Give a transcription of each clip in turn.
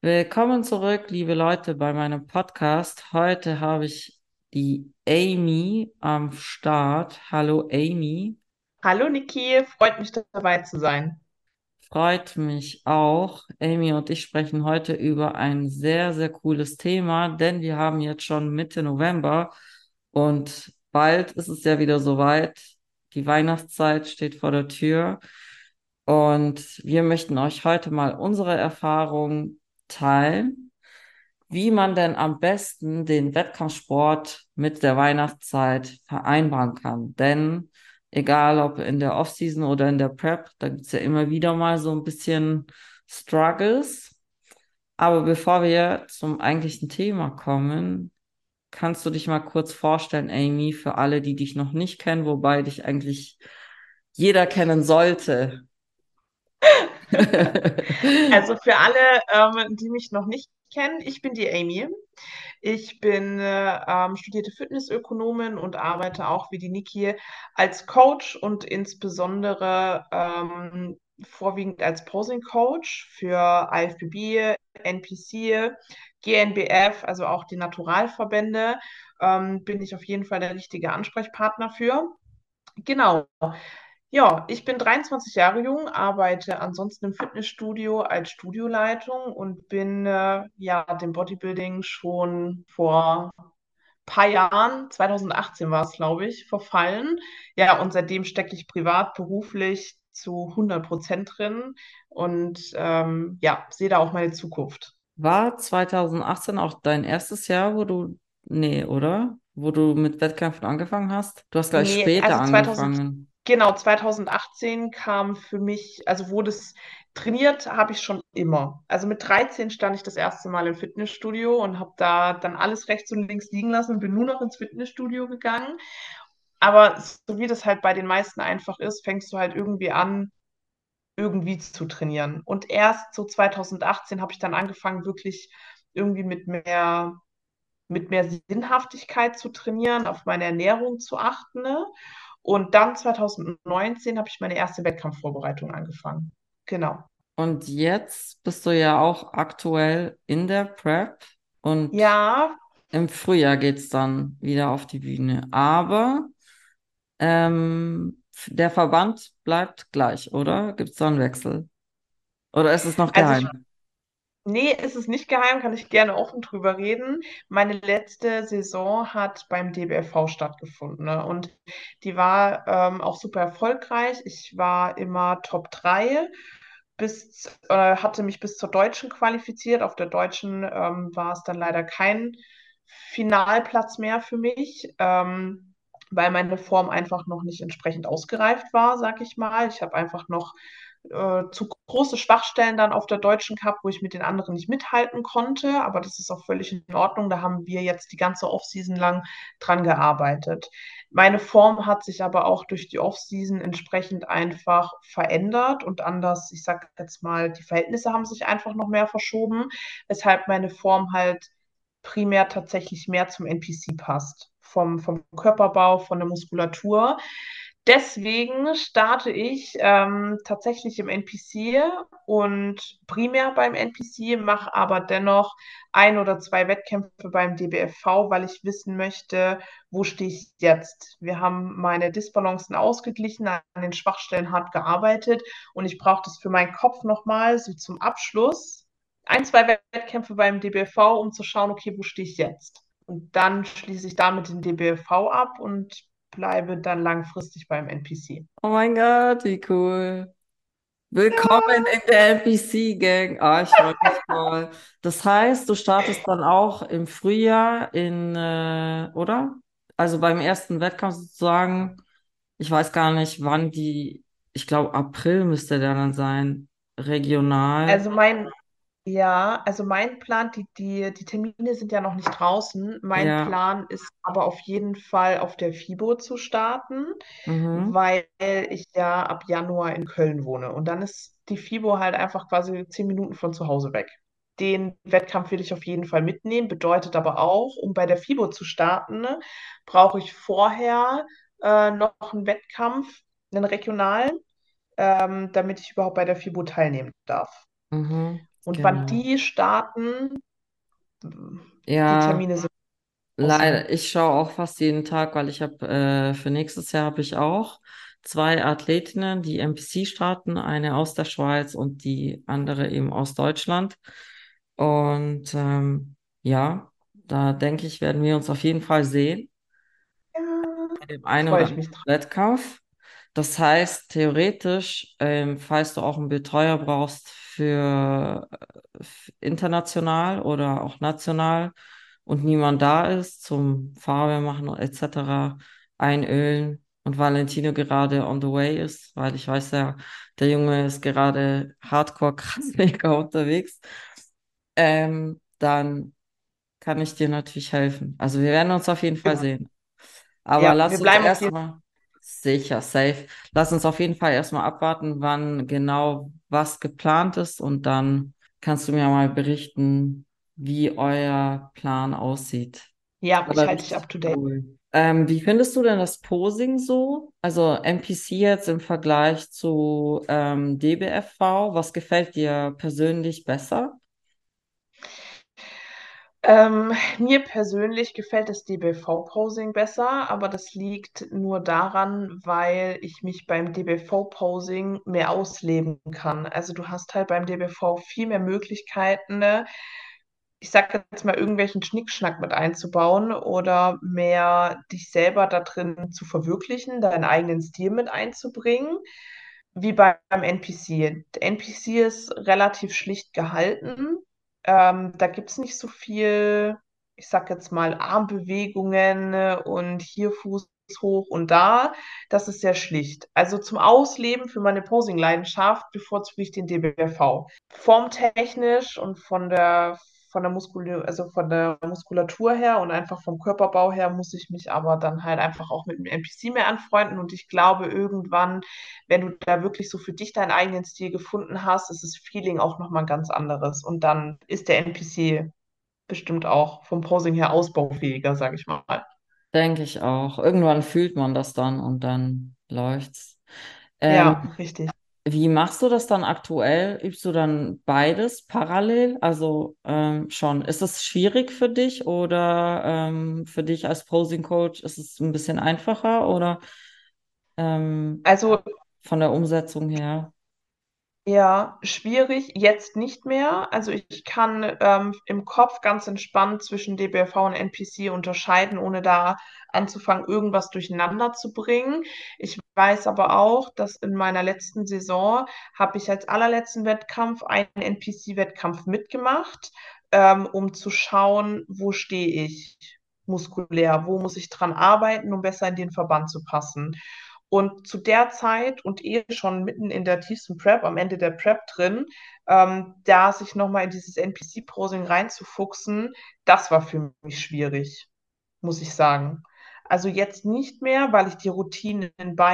Willkommen zurück, liebe Leute, bei meinem Podcast. Heute habe ich die Amy am Start. Hallo Amy, Hallo Niki, freut mich dabei zu sein. freut mich auch. Amy und ich sprechen heute über ein sehr, sehr cooles Thema, denn wir haben jetzt schon Mitte November und bald ist es ja wieder soweit. Die Weihnachtszeit steht vor der Tür und wir möchten euch heute mal unsere Erfahrungen teilen, wie man denn am besten den Wettkampfsport mit der Weihnachtszeit vereinbaren kann. Denn egal ob in der Offseason oder in der Prep, da gibt es ja immer wieder mal so ein bisschen Struggles. Aber bevor wir zum eigentlichen Thema kommen, kannst du dich mal kurz vorstellen, Amy, für alle, die dich noch nicht kennen, wobei dich eigentlich jeder kennen sollte. Also für alle, die mich noch nicht kennen, ich bin die Amy. Ich bin studierte Fitnessökonomin und arbeite auch wie die Niki als Coach und insbesondere vorwiegend als Posing Coach für IFBB, NPC, GNBF, also auch die Naturalverbände. Bin ich auf jeden Fall der richtige Ansprechpartner für. Genau. Ja, ich bin 23 Jahre jung, arbeite ansonsten im Fitnessstudio als Studioleitung und bin ja dem Bodybuilding schon vor ein paar Jahren, 2018 war es, glaube ich, verfallen. Ja, und seitdem stecke ich privat, beruflich zu 100% drin und ja, sehe da auch meine Zukunft. War 2018 auch dein erstes Jahr, nee, oder? Wo du mit Wettkämpfen angefangen hast? Du hast gleich Nee, später also angefangen. genau, 2018 kam für mich, also wurde es trainiert, habe ich schon immer. Also mit 13 stand ich das erste Mal im Fitnessstudio und habe da dann alles rechts und links liegen lassen und bin nur noch ins Fitnessstudio gegangen. Aber so wie das halt bei den meisten einfach ist, fängst du halt irgendwie an, irgendwie zu trainieren. Und erst so 2018 habe ich dann angefangen, wirklich irgendwie mit mehr Sinnhaftigkeit zu trainieren, auf meine Ernährung zu achten. Ne? Und dann 2019 habe ich meine erste Wettkampfvorbereitung angefangen. Genau. Und jetzt bist du ja auch aktuell in der Prep und Ja, im Frühjahr geht's dann wieder auf die Bühne. Aber der Verband bleibt gleich, oder? Gibt's da einen Wechsel? Oder ist es noch also geheim? nee, ist es nicht geheim, kann ich gerne offen drüber reden. Meine letzte Saison hat beim DBFV stattgefunden, ne? Und die war auch super erfolgreich. Ich war immer Top 3 hatte mich bis zur Deutschen qualifiziert. Auf der Deutschen war es dann leider kein Finalplatz mehr für mich, weil meine Form einfach noch nicht entsprechend ausgereift war, sag ich mal. Ich habe einfach noch zu große Schwachstellen dann auf der Deutschen gehabt, wo ich mit den anderen nicht mithalten konnte. Aber das ist auch völlig in Ordnung. Da haben wir jetzt die ganze Offseason lang dran gearbeitet. Meine Form hat sich aber auch durch die Offseason entsprechend einfach verändert und anders, ich sage jetzt mal, die Verhältnisse haben sich einfach noch mehr verschoben, weshalb meine Form halt primär tatsächlich mehr zum NPC passt. Vom Körperbau, von der Muskulatur. Deswegen starte ich tatsächlich im NPC und primär beim NPC, mache aber dennoch ein oder zwei Wettkämpfe beim DBFV, weil ich wissen möchte, wo stehe ich jetzt. Wir haben meine Disbalancen ausgeglichen, an den Schwachstellen hart gearbeitet und ich brauche das für meinen Kopf nochmal so zum Abschluss. Ein, zwei Wettkämpfe beim DBFV, um zu schauen, okay, wo stehe ich jetzt? Und dann schließe ich damit den DBFV ab und bleibe dann langfristig beim NPC. Oh mein Gott, wie cool. Willkommen Ja. in der NPC-Gang. Ah, ich freue mich voll. Das heißt, du startest dann auch im Frühjahr oder? Also beim ersten Wettkampf sozusagen. Ich weiß gar nicht, ich glaube, April müsste der dann sein. Regional. Also mein Plan, die Termine sind ja noch nicht draußen. Mein Ja. Plan ist aber auf jeden Fall auf der FIBO zu starten, Mhm. weil ich ja ab Januar in Köln wohne. Und dann ist die FIBO halt einfach quasi 10 Minuten von zu Hause weg. Den Wettkampf will ich auf jeden Fall mitnehmen, bedeutet aber auch, um bei der FIBO zu starten, ne, brauche ich vorher noch einen Wettkampf, einen regionalen, damit ich überhaupt bei der FIBO teilnehmen darf. Mhm. Und wann genau. die starten, die Ja, Termine sind leider, außen. ich schaue auch fast jeden Tag, weil ich habe für nächstes Jahr habe ich auch zwei Athletinnen, die NPC starten, eine aus der Schweiz und die andere eben aus Deutschland. Und ja, da denke ich, werden wir uns auf jeden Fall sehen Ja, bei dem einen freue oder ich anderen mich drauf. Wettkampf. Das heißt, theoretisch, falls du auch einen Betreuer brauchst für international oder auch national und niemand da ist zum Farbe machen etc., einölen und Valentino gerade on the way ist, weil ich weiß ja, der Junge ist gerade hardcore krass mega unterwegs, dann kann ich dir natürlich helfen. Also wir werden uns auf jeden Fall Wir, sehen. Aber ja, lass wir uns bleiben auf jeden erstmal sicher, safe. Lass uns auf jeden Fall erstmal abwarten, wann genau was geplant ist und dann kannst du mir mal berichten, wie euer Plan aussieht. Ja, ich Aber halte dich richtig up to date. cool. Wie findest du denn das Posing so? Also NPC jetzt im Vergleich zu DBFV, was gefällt dir persönlich besser? Mir persönlich gefällt das DBV-Posing besser, aber das liegt nur daran, weil ich mich beim DBV-Posing mehr ausleben kann. Also du hast halt beim DBV viel mehr Möglichkeiten, ne? Ich sag jetzt mal, irgendwelchen Schnickschnack mit einzubauen oder mehr dich selber da drin zu verwirklichen, deinen eigenen Stil mit einzubringen, wie beim NPC. Der NPC ist relativ schlicht gehalten. Da gibt es nicht so viel, ich sag jetzt mal, Armbewegungen und hier Fuß hoch und da. Das ist sehr schlicht. Also zum Ausleben für meine Posing-Leidenschaft bevorzuge ich den DBRV. Formtechnisch und von der Muskulatur her und einfach vom Körperbau her muss ich mich aber dann halt einfach auch mit dem NPC mehr anfreunden. Und ich glaube, irgendwann, wenn du da wirklich so für dich deinen eigenen Stil gefunden hast, ist das Feeling auch nochmal ein ganz anderes. Und dann ist der NPC bestimmt auch vom Posing her ausbaufähiger, sage ich mal. Denke ich auch. Irgendwann fühlt man das dann und dann läuft's. Ja, Ähm, richtig. Wie machst du das dann aktuell? Übst du dann beides parallel? Also schon. Ist es schwierig für dich oder für dich als Posing Coach ist es ein bisschen einfacher oder ähm, Also von der Umsetzung her? ja, schwierig, jetzt nicht mehr. Also ich kann im Kopf ganz entspannt zwischen DBRV und NPC unterscheiden, ohne da anzufangen, irgendwas durcheinander zu bringen. Ich weiß aber auch, dass in meiner letzten Saison habe ich als allerletzten Wettkampf einen NPC-Wettkampf mitgemacht, um zu schauen, wo stehe ich muskulär, wo muss ich dran arbeiten, um besser in den Verband zu passen. Und zu der Zeit und schon mitten in der tiefsten Prep, am Ende der Prep drin, da sich nochmal in dieses NPC-Posing reinzufuchsen, das war für mich schwierig, muss ich sagen. Also jetzt nicht mehr, weil ich die Routine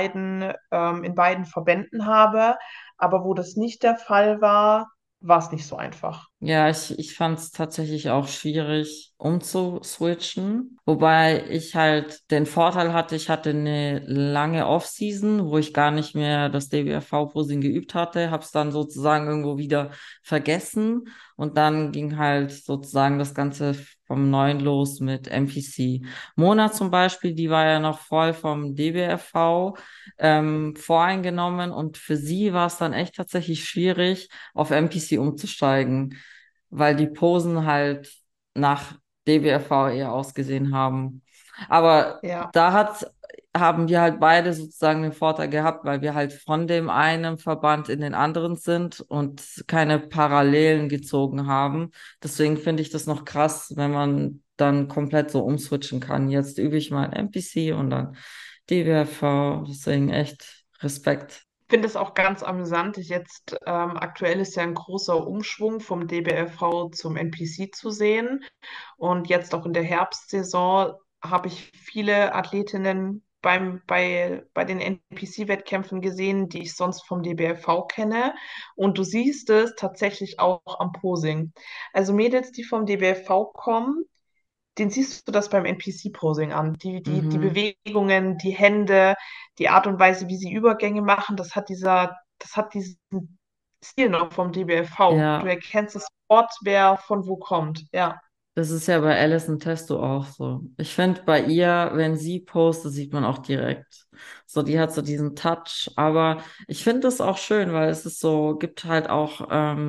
in beiden Verbänden habe, aber wo das nicht der Fall war, war es nicht so einfach. Ja, ich fand es tatsächlich auch schwierig umzuswitchen. Wobei ich halt den Vorteil hatte, ich hatte eine lange Off-Season, wo ich gar nicht mehr das DBFV-Posing geübt hatte, habe es dann sozusagen irgendwo wieder vergessen und dann ging halt sozusagen das Ganze vom Neuen los mit MPC. Mona zum Beispiel, die war ja noch voll vom DBFV voreingenommen und für sie war es dann echt tatsächlich schwierig auf MPC umzusteigen, weil die Posen halt nach DBFV eher ausgesehen haben. Aber Ja, haben wir halt beide sozusagen den Vorteil gehabt, weil wir halt von dem einen Verband in den anderen sind und keine Parallelen gezogen haben. Deswegen finde ich das noch krass, wenn man dann komplett so umswitchen kann. Jetzt übe ich mal NPC und dann DBFV. Deswegen echt Respekt. finde es auch ganz amüsant. Aktuell ist ja ein großer Umschwung vom DBFV zum NPC zu sehen. Und jetzt auch in der Herbstsaison habe ich viele Athletinnen bei den NPC-Wettkämpfen gesehen, die ich sonst vom DBFV kenne. Und du siehst es tatsächlich auch am Posing. Also Mädels, die vom DBFV kommen, den siehst du das beim NPC-Posing an. Die Mhm. Bewegungen, die Hände, die Art und Weise, wie sie Übergänge machen, das hat diesen Stil noch vom DBFV. Du Ja, erkennst das sofort, wer von wo kommt. Ja, das ist ja bei Alison Testo auch so. Ich finde bei ihr, wenn sie postet, sieht man auch direkt. So, die hat so diesen Touch. Aber ich finde das auch schön, weil es ist so, gibt halt auch,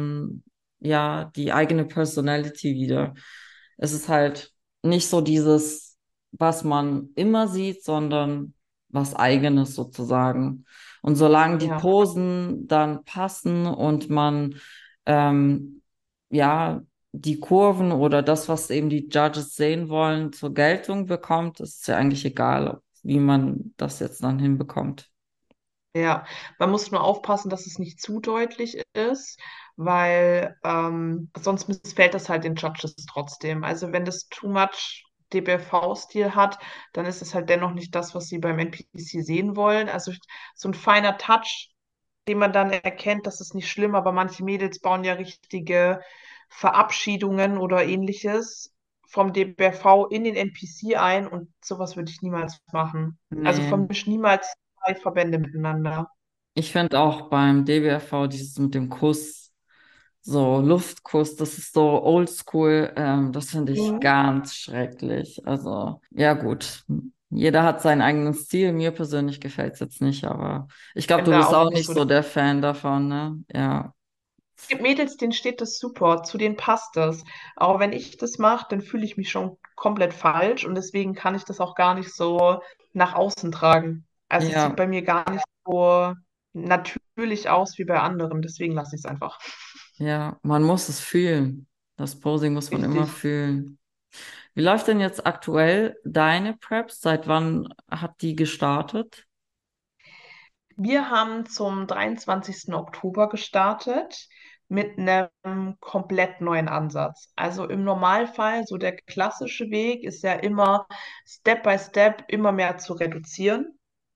ja, die eigene Personality wieder. Es ist halt nicht so dieses, was man immer sieht, sondern was Eigenes sozusagen. Und solange die ja, Posen dann passen und man, ähm, ja, die Kurven oder das, was eben die Judges sehen wollen, zur Geltung bekommt, ist ja eigentlich egal, wie man das jetzt dann hinbekommt. ja. Man muss nur aufpassen, dass es nicht zu deutlich ist, weil sonst missfällt das halt den Judges trotzdem. Also wenn das too much DBV-Stil hat, dann ist es halt dennoch nicht das, was sie beim NPC sehen wollen. Also so ein feiner Touch, den man dann erkennt, das ist nicht schlimm, aber manche Mädels bauen ja richtige Verabschiedungen oder ähnliches vom DBV in den NPC ein und sowas würde ich niemals machen. Also Nee. vermisch niemals zwei Verbände miteinander. Ich finde auch beim DBFV dieses mit dem Kuss, so Luftkuss, das ist so oldschool, das finde ich Mhm. ganz schrecklich. Also, ja gut, jeder hat seinen eigenen Stil. Mir persönlich gefällt es jetzt nicht, aber ich glaube, Bin du da bist auch auch nicht nicht so. so der Fan davon, ne? Ja, Es gibt Mädels, denen steht das super, zu denen passt das. Aber wenn ich das mache, dann fühle ich mich schon komplett falsch und deswegen kann ich das auch gar nicht so nach außen tragen. Also es sieht ja, bei mir gar nicht so natürlich aus wie bei anderen, deswegen lasse ich es einfach. ja, man muss es fühlen. Das Posing muss man immer Richtig. fühlen. Wie läuft denn jetzt aktuell deine Preps? Seit wann hat die gestartet? Wir haben zum 23. Oktober gestartet mit einem komplett neuen Ansatz. Also im Normalfall, so der klassische Weg ist ja immer Step by Step immer mehr zu reduzieren.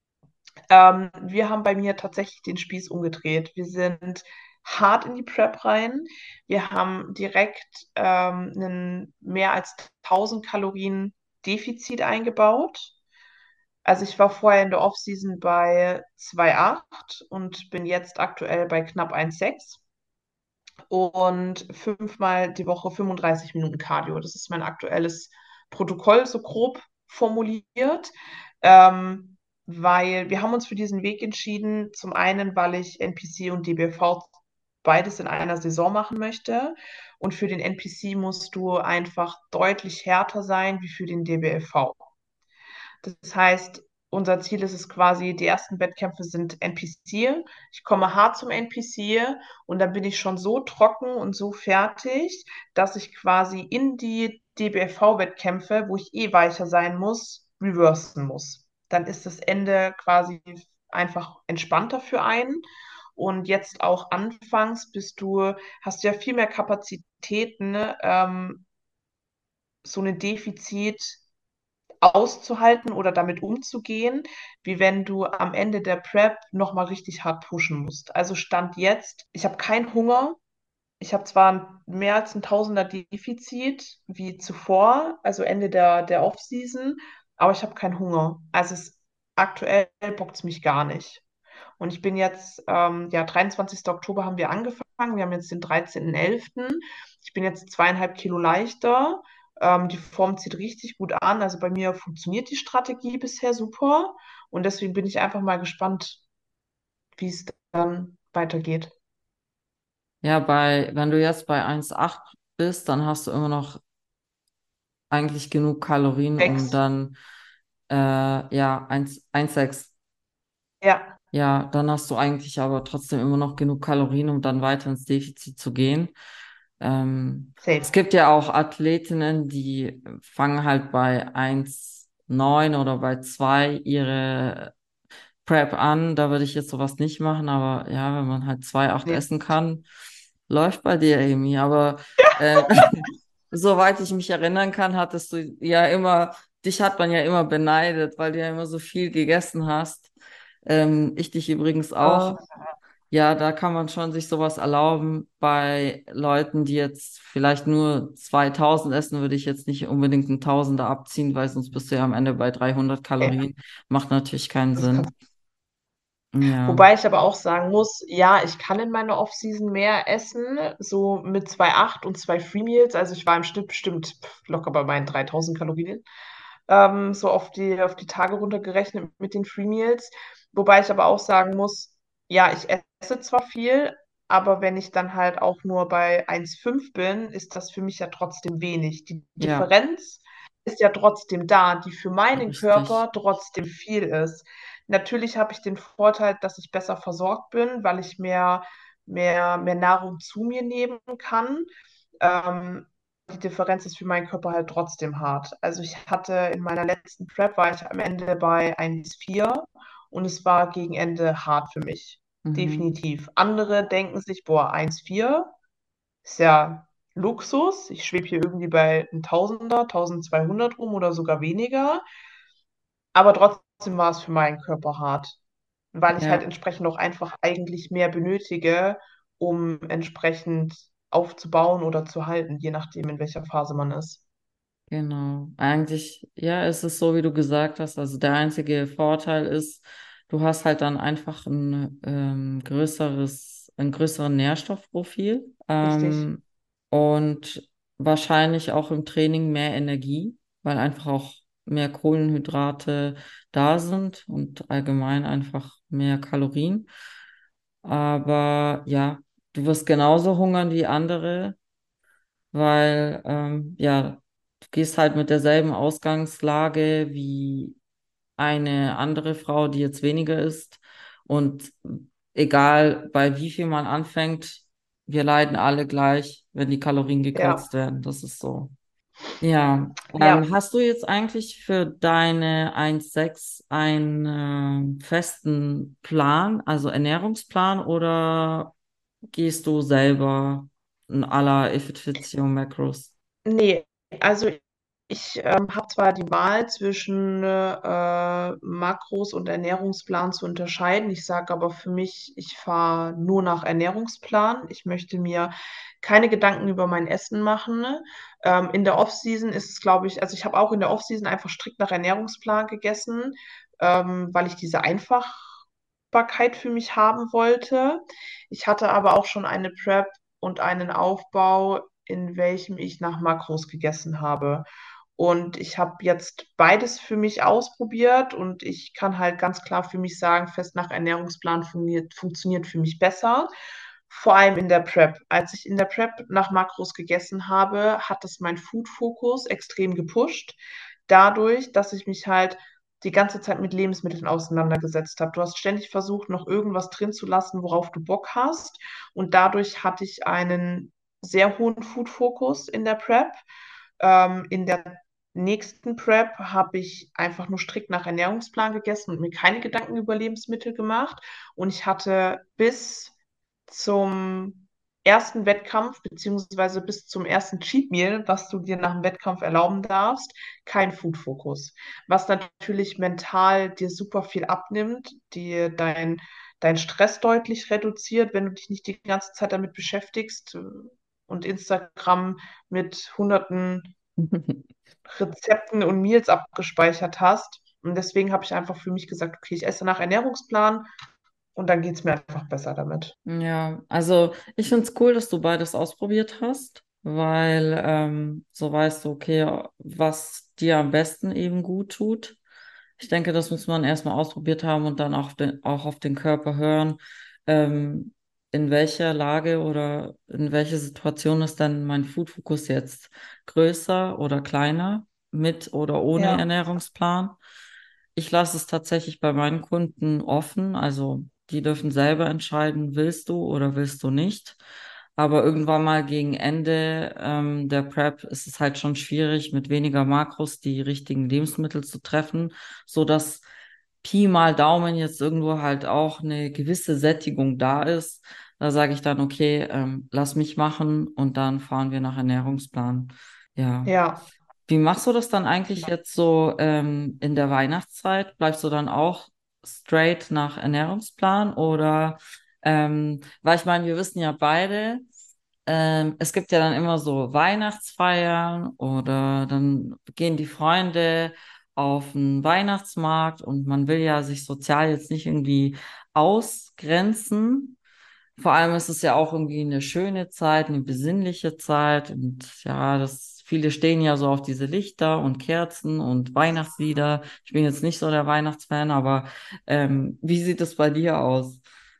Wir haben bei mir tatsächlich den Spieß umgedreht. Wir sind hart in die Prep rein. Wir haben direkt einen mehr als 1000 Kalorien Defizit eingebaut. Also ich war vorher in der Offseason bei 2,8 und bin jetzt aktuell bei knapp 1,6 und fünfmal die Woche 35 Minuten Cardio. Das ist mein aktuelles Protokoll, so grob formuliert, weil wir haben uns für diesen Weg entschieden. Zum einen, weil ich NPC und DBV beides in einer Saison machen möchte. Und für den NPC musst du einfach deutlich härter sein wie für den DBFV. Das heißt, unser Ziel ist es quasi, die ersten Wettkämpfe sind NPC. Ich komme hart zum NPC und dann bin ich schon so trocken und so fertig, dass ich quasi in die DBFV-Wettkämpfe, wo ich eh weicher sein muss, reversen muss. Dann ist das Ende quasi einfach entspannter für einen. Und jetzt auch anfangs hast du ja viel mehr Kapazitäten, so ein Defizit auszuhalten oder damit umzugehen, wie wenn du am Ende der Prep nochmal richtig hart pushen musst. Also Stand jetzt, ich habe keinen Hunger. Ich habe zwar mehr als ein Tausender Defizit wie zuvor, also Ende der Off-Season, aber ich habe keinen Hunger. Aktuell bockt es mich gar nicht. Und ich bin jetzt, ja, 23. Oktober haben wir angefangen. Wir haben jetzt den 13.11. Ich bin jetzt 2,5 Kilo leichter. Die Form zieht richtig gut an. Also bei mir funktioniert die Strategie bisher super. Und deswegen bin ich einfach mal gespannt, wie es dann weitergeht. Ja, wenn du jetzt bei 1,8 bist, dann hast du immer noch eigentlich genug Kalorien, um 6. dann, ja, 1,6. Ja, Ja, dann hast du eigentlich aber trotzdem immer noch genug Kalorien, um dann weiter ins Defizit zu gehen. Es safe. gibt ja auch Athletinnen, die fangen halt bei 1,9 oder bei 2 ihre Prep an. Da würde ich jetzt sowas nicht machen, aber ja, wenn man halt 2,8 Nee. essen kann, läuft bei dir, Amy. Aber äh, soweit ich mich erinnern kann, hattest du ja immer, dich hat man ja immer beneidet, weil du ja immer so viel gegessen hast. Ich dich übrigens auch. Äh, Ja, da kann man schon sich sowas erlauben. Bei Leuten, die jetzt vielleicht nur 2.000 essen, würde ich jetzt nicht unbedingt einen Tausender abziehen, weil sonst bist du ja am Ende bei 300 ja, Kalorien. Macht natürlich keinen das kann, Sinn. Ja, Wobei ich aber auch sagen muss, ja, ich kann in meiner Off-Season mehr essen, so mit 2,8 und 2 Free Meals. Also ich war im Schnitt bestimmt locker bei meinen 3000 Kalorien, so auf die Tage runtergerechnet mit den Free Meals. Wobei ich aber auch sagen muss, ja, ich esse zwar viel, aber wenn ich dann halt auch nur bei 1,5 bin, ist das für mich ja trotzdem wenig. Die ja, Differenz ist ja trotzdem da, die für meinen richtig. Körper trotzdem viel ist. Natürlich habe ich den Vorteil, dass ich besser versorgt bin, weil ich mehr Nahrung zu mir nehmen kann. Ähm, die Differenz ist für meinen Körper halt trotzdem hart. Also ich hatte in meiner letzten Prep war ich am Ende bei 1,4 und es war gegen Ende hart für mich. Mhm. Definitiv. Andere denken sich, boah, 1,4 ist ja Luxus. Ich schwebe hier irgendwie bei 'n Tausender, 1200 rum oder sogar weniger. Aber trotzdem war es für meinen Körper hart, weil ich halt Ja, entsprechend auch einfach eigentlich mehr benötige, um entsprechend aufzubauen oder zu halten, je nachdem, in welcher Phase man ist. genau. Eigentlich, ja, es ist so, wie du gesagt hast. Also der einzige Vorteil ist, du hast halt dann einfach ein größeren Nährstoffprofil Richtig. und wahrscheinlich auch im Training mehr Energie, weil einfach auch mehr Kohlenhydrate da sind und allgemein einfach mehr Kalorien. Aber ja, du wirst genauso hungern wie andere, weil ja, du gehst halt mit derselben Ausgangslage wie eine andere Frau, die jetzt weniger isst. Und egal bei wie viel man anfängt, wir leiden alle gleich, wenn die Kalorien Ja, gekürzt werden. Das ist so. Ja, ja. hast du jetzt eigentlich für deine 1,6 einen festen Plan, also Ernährungsplan, oder gehst du selber in aller If It Fits Your Macros? Nee, also ich habe zwar die Wahl zwischen Makros und Ernährungsplan zu unterscheiden. Ich sage aber für mich, ich fahre nur nach Ernährungsplan. Ich möchte mir keine Gedanken über mein Essen machen. Ne? In der Off-Season ist es, glaube ich, also ich habe auch in der Off-Season einfach strikt nach Ernährungsplan gegessen, weil ich diese Einfachbarkeit für mich haben wollte. Ich hatte aber auch schon eine Prep und einen Aufbau, in welchem ich nach Makros gegessen habe. Und ich habe jetzt beides für mich ausprobiert und ich kann halt ganz klar für mich sagen, fest nach Ernährungsplan funktioniert für mich besser. Vor allem in der Prep. Als ich in der Prep nach Makros gegessen habe, hat das mein Food-Fokus extrem gepusht. Dadurch, dass ich mich halt die ganze Zeit mit Lebensmitteln auseinandergesetzt habe. Du hast ständig versucht, noch irgendwas drin zu lassen, worauf du Bock hast. Und dadurch hatte ich einen sehr hohen Food-Fokus in der Prep. In der nächsten Prep habe ich einfach nur strikt nach Ernährungsplan gegessen und mir keine Gedanken über Lebensmittel gemacht. Und ich hatte bis zum ersten Wettkampf, beziehungsweise bis zum ersten Cheat Meal, was du dir nach dem Wettkampf erlauben darfst, kein Food-Fokus. Was natürlich mental dir super viel abnimmt, dir dein Stress deutlich reduziert, wenn du dich nicht die ganze Zeit damit beschäftigst und Instagram mit hunderten Rezepten und Meals abgespeichert hast. Und deswegen habe ich einfach für mich gesagt, okay, ich esse nach Ernährungsplan und dann geht es mir einfach besser damit. Ja, also ich finde es cool, dass du beides ausprobiert hast, weil so weißt du, okay, was dir am besten eben gut tut. Ich denke, das muss man erstmal ausprobiert haben und dann auch auf den Körper hören, ähm, in welcher Lage oder in welcher Situation ist dann mein Food-Fokus jetzt größer oder kleiner, mit oder ohne Ja, Ernährungsplan. Ich lasse es tatsächlich bei meinen Kunden offen, also die dürfen selber entscheiden, willst du oder willst du nicht. Aber irgendwann mal gegen Ende der Prep ist es halt schon schwierig, mit weniger Makros die richtigen Lebensmittel zu treffen, so dass Pi mal Daumen jetzt irgendwo halt auch eine gewisse Sättigung da ist. Da sage ich dann, okay, lass mich machen und dann fahren wir nach Ernährungsplan. Ja. ja. Wie machst du das dann eigentlich jetzt so in der Weihnachtszeit? Bleibst du dann auch straight nach Ernährungsplan oder weil ich meine, wir wissen ja beide, es gibt ja dann immer so Weihnachtsfeiern oder dann gehen die Freunde auf den Weihnachtsmarkt und man will ja sich sozial jetzt nicht irgendwie ausgrenzen. Vor allem ist es ja auch irgendwie eine schöne Zeit, eine besinnliche Zeit. Und ja, viele stehen ja so auf diese Lichter und Kerzen und Weihnachtslieder. Ich bin jetzt nicht so der Weihnachtsfan, aber wie sieht es bei dir aus?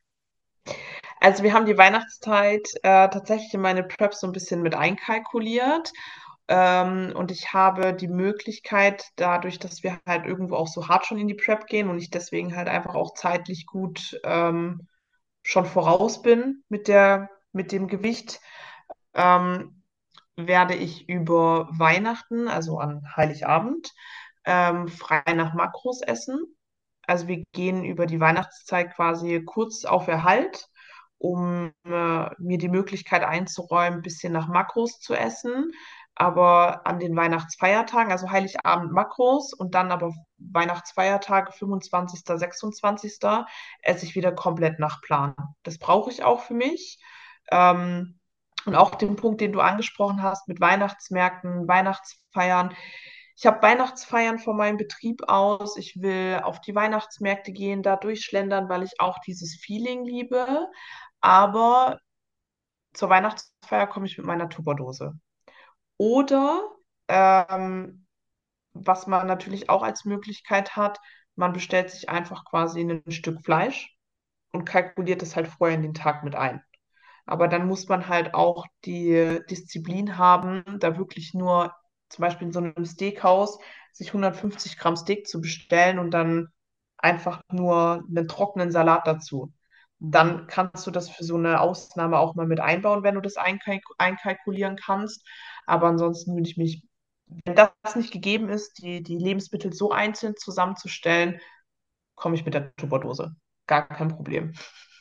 Also wir haben die Weihnachtszeit tatsächlich in meine Prep so ein bisschen mit einkalkuliert. Und ich habe die Möglichkeit, dadurch, dass wir halt irgendwo auch so hart schon in die Prep gehen und ich deswegen halt einfach auch zeitlich gut schon voraus bin mit dem Gewicht, ähm, werde ich über Weihnachten, also an Heiligabend, frei nach Makros essen. Also wir gehen über die Weihnachtszeit quasi kurz auf Erhalt, um mir die Möglichkeit einzuräumen, ein bisschen nach Makros zu essen. Aber an den Weihnachtsfeiertagen, also Heiligabend Makros und dann aber Weihnachtsfeiertage 25., 26. esse ich wieder komplett nach Plan. Das brauche ich auch für mich. Ähm, und auch den Punkt, den du angesprochen hast mit Weihnachtsmärkten, Weihnachtsfeiern. Ich habe Weihnachtsfeiern von meinem Betrieb aus. Ich will auf die Weihnachtsmärkte gehen, da durchschlendern, weil ich auch dieses Feeling liebe. Aber zur Weihnachtsfeier komme ich mit meiner Tupperdose. Oder ähm, was man natürlich auch als Möglichkeit hat, man bestellt sich einfach quasi ein Stück Fleisch und kalkuliert es halt vorher in den Tag mit ein. Aber dann muss man halt auch die Disziplin haben, da wirklich nur zum Beispiel in so einem Steakhouse sich 150 Gramm Steak zu bestellen und dann einfach nur einen trockenen Salat dazu. Mhm. Dann kannst du das für so eine Ausnahme auch mal mit einbauen, wenn du das einkalkulieren kannst. Aber ansonsten würde ich mich, wenn das nicht gegeben ist, die Lebensmittel so einzeln zusammenzustellen, komme ich mit der Tupperdose. Gar kein Problem.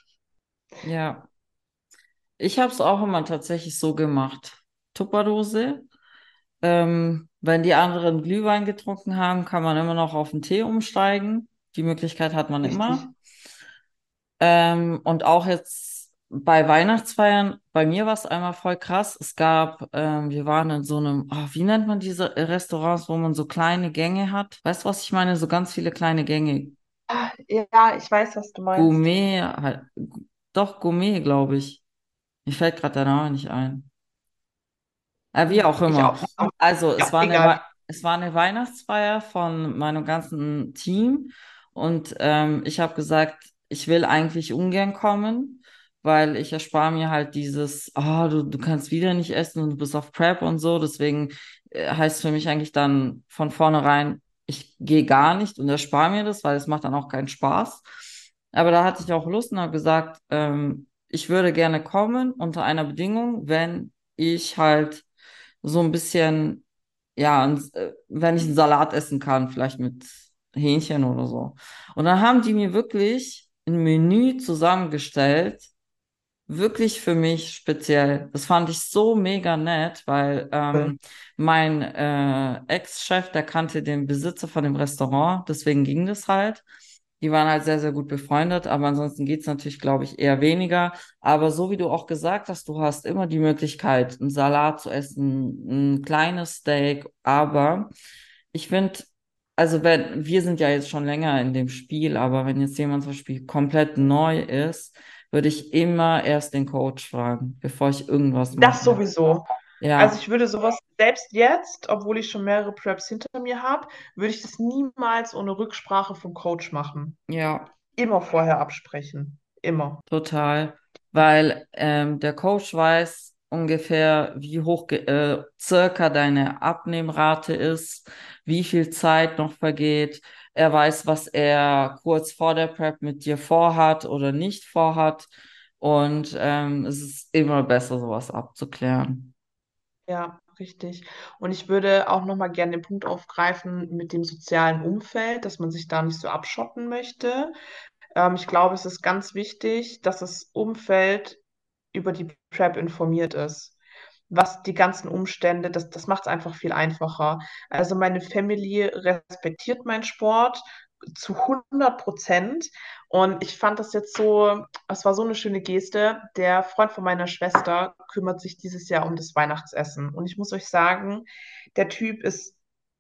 Ja, ich habe es auch immer tatsächlich so gemacht. Tupperdose. Wenn die anderen Glühwein getrunken haben, kann man immer noch auf den Tee umsteigen. Die Möglichkeit hat man immer. Richtig. Und auch jetzt bei Weihnachtsfeiern, bei mir war es einmal voll krass. Wir waren in so einem, wie nennt man diese Restaurants, wo man so kleine Gänge hat? Weißt du, was ich meine? So ganz viele kleine Gänge. Ah, ja, ich weiß, was du meinst. Gourmet, halt, doch Gourmet, glaube ich. Mir fällt gerade der Name nicht ein. Wie auch Ich immer. auch. Aber Also, ja, egal. es war eine Weihnachtsfeier von meinem ganzen Team und ich habe gesagt, ich will eigentlich ungern kommen, weil ich erspare mir halt du kannst wieder nicht essen und du bist auf Prep und so. Deswegen heißt für mich eigentlich dann von vornherein, ich gehe gar nicht und erspare mir das, weil es macht dann auch keinen Spaß. Aber da hatte ich auch Lust und habe gesagt, ich würde gerne kommen unter einer Bedingung, wenn ich halt so ein bisschen, ja, wenn ich einen Salat essen kann, vielleicht mit Hähnchen oder so. Und dann haben die mir wirklich ein Menü zusammengestellt, wirklich für mich speziell. Das fand ich so mega nett, weil mein Ex-Chef, der kannte den Besitzer von dem Restaurant, deswegen ging das halt. Die waren halt sehr, sehr gut befreundet, aber ansonsten geht's natürlich, glaube ich, eher weniger. Aber so wie du auch gesagt hast, du hast immer die Möglichkeit, einen Salat zu essen, ein kleines Steak, aber ich finde, also wir sind ja jetzt schon länger in dem Spiel, aber wenn jetzt jemand zum Beispiel komplett neu ist, würde ich immer erst den Coach fragen, bevor ich irgendwas Das mache. sowieso. Also Ja, ich würde sowas selbst jetzt, obwohl ich schon mehrere Preps hinter mir habe, würde ich das niemals ohne Rücksprache vom Coach machen. ja, Immer vorher absprechen. Immer. total. Weil der Coach weiß ungefähr, circa deine Abnehmrate ist, wie viel Zeit noch vergeht. Er weiß, was er kurz vor der Prep mit dir vorhat oder nicht vorhat. Und es ist immer besser, sowas abzuklären. Ja, richtig. Und ich würde auch nochmal gerne den Punkt aufgreifen mit dem sozialen Umfeld, dass man sich da nicht so abschotten möchte. Ich glaube, es ist ganz wichtig, dass das Umfeld über die PrEP informiert ist. Was die ganzen Umstände, das macht es einfach viel einfacher. Also meine Family respektiert meinen Sport zu 100%. Und ich fand das jetzt so, es war so eine schöne Geste. Der Freund von meiner Schwester kümmert sich dieses Jahr um das Weihnachtsessen. Und ich muss euch sagen, der Typ ist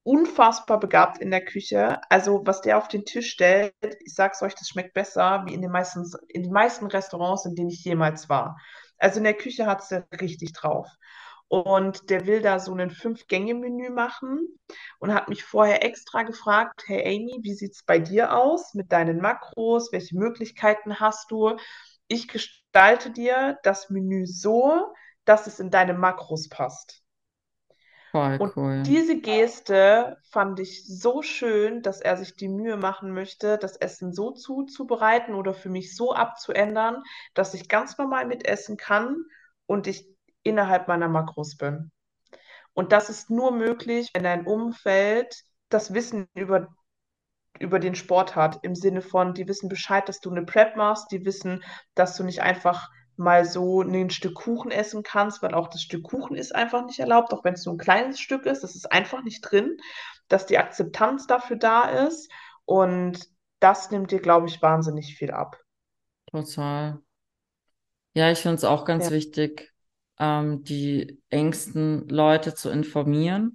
unfassbar begabt in der Küche. Also, was der auf den Tisch stellt, ich sag's euch, das schmeckt besser wie in den meisten Restaurants, in denen ich jemals war. Also in der Küche hat's der richtig drauf. Und der will da so ein Fünf-Gänge-Menü machen und hat mich vorher extra gefragt, hey Amy, wie sieht's bei dir aus mit deinen Makros? Welche Möglichkeiten hast du? Ich gestalte dir das Menü so, dass es in deine Makros passt. Voll Und cool. diese Geste fand ich so schön, dass er sich die Mühe machen möchte, das Essen so zuzubereiten oder für mich so abzuändern, dass ich ganz normal mitessen kann und ich innerhalb meiner Makros bin. Und das ist nur möglich, wenn dein Umfeld das Wissen über den Sport hat, im Sinne von, die wissen Bescheid, dass du eine Prep machst, die wissen, dass du nicht einfach mal so ein Stück Kuchen essen kannst, weil auch das Stück Kuchen ist einfach nicht erlaubt, auch wenn es so ein kleines Stück ist, das ist einfach nicht drin, dass die Akzeptanz dafür da ist und das nimmt dir, glaube ich, wahnsinnig viel ab. Total. Ja, ich finde es auch ganz Ja, wichtig, die engsten Leute zu informieren.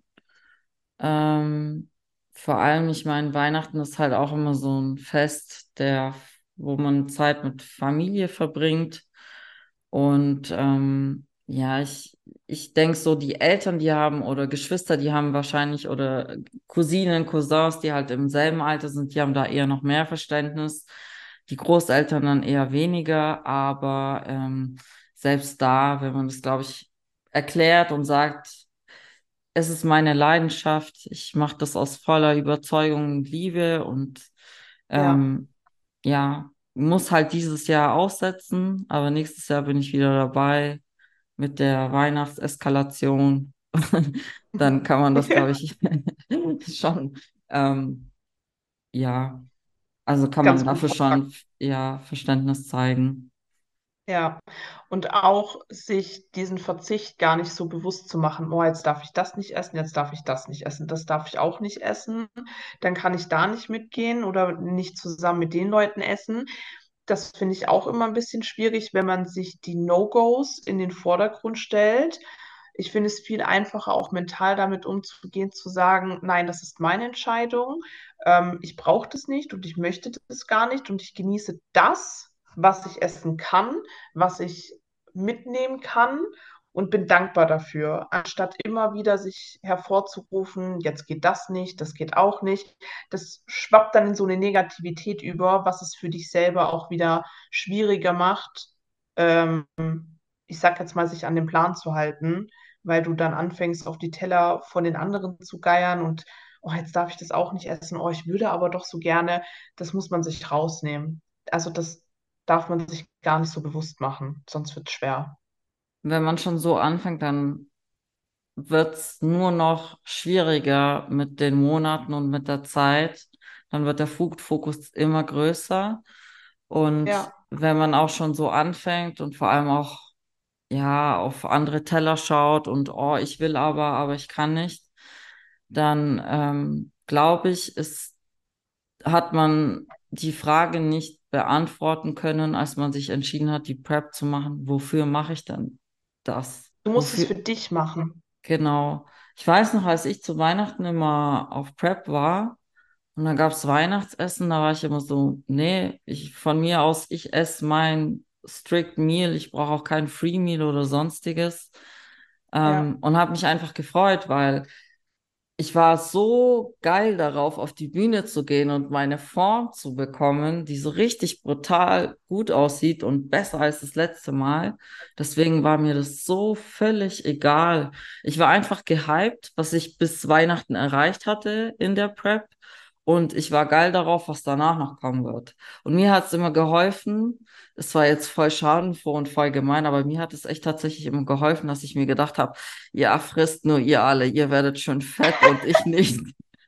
Ähm, Vor allem, ich meine, Weihnachten ist halt auch immer so ein Fest, wo man Zeit mit Familie verbringt. Und ja, ich denke so, die Eltern, die haben oder Geschwister, die haben wahrscheinlich oder Cousinen, Cousins, die halt im selben Alter sind, die haben da eher noch mehr Verständnis. Die Großeltern dann eher weniger, aber selbst da, wenn man das, glaube ich, erklärt und sagt, es ist meine Leidenschaft. Ich mache das aus voller Überzeugung und Liebe und ja, ähm, ja, muss halt dieses Jahr aussetzen, aber nächstes Jahr bin ich wieder dabei mit der Weihnachtseskalation. Dann kann man das, glaube ja, ich, schon, ähm, ja, also kann man ganz gut dafür verpackt. schon, ja, Verständnis zeigen. Ja, und auch sich diesen Verzicht gar nicht so bewusst zu machen, oh, jetzt darf ich das nicht essen, jetzt darf ich das nicht essen, das darf ich auch nicht essen, dann kann ich da nicht mitgehen oder nicht zusammen mit den Leuten essen. Das finde ich auch immer ein bisschen schwierig, wenn man sich die No-Gos in den Vordergrund stellt. Ich finde es viel einfacher, auch mental damit umzugehen, zu sagen, nein, das ist meine Entscheidung, ich brauche das nicht und ich möchte das gar nicht und ich genieße das, was ich essen kann, was ich mitnehmen kann und bin dankbar dafür, anstatt immer wieder sich hervorzurufen, jetzt geht das nicht, das geht auch nicht. Das schwappt dann in so eine Negativität über, was es für dich selber auch wieder schwieriger macht, ähm, ich sag jetzt mal, sich an den Plan zu halten, weil du dann anfängst, auf die Teller von den anderen zu geiern und oh, jetzt darf ich das auch nicht essen, oh, ich würde aber doch so gerne, das muss man sich rausnehmen. Also das darf man sich gar nicht so bewusst machen, sonst wird es schwer. Wenn man schon so anfängt, dann wird's nur noch schwieriger mit den Monaten und mit der Zeit. Dann wird der Fokus immer größer. Und Ja, wenn man auch schon so anfängt und vor allem auch ja auf andere Teller schaut und oh, ich will aber ich kann nicht, dann glaube ich, hat man die Frage nicht beantworten können, als man sich entschieden hat, die Prep zu machen. Wofür mache ich denn das? du musst es Wofür? für dich machen. Genau. Ich weiß noch, als ich zu Weihnachten immer auf Prep war und dann gab's Weihnachtsessen, da war ich immer so, nee, von mir aus, ich esse mein Strict Meal, ich brauche auch kein Free Meal oder sonstiges. Ja, Und habe mich einfach gefreut, weil ich war so geil darauf, auf die Bühne zu gehen und meine Form zu bekommen, die so richtig brutal gut aussieht und besser als das letzte Mal. Deswegen war mir das so völlig egal. Ich war einfach gehypt, was ich bis Weihnachten erreicht hatte in der Prep. Und ich war geil darauf, was danach noch kommen wird. Und mir hat es immer geholfen. Es war jetzt voll schadenfroh und voll gemein, aber mir hat es echt tatsächlich immer geholfen, dass ich mir gedacht habe, ja, frisst nur ihr alle, ihr werdet schön fett und ich nicht.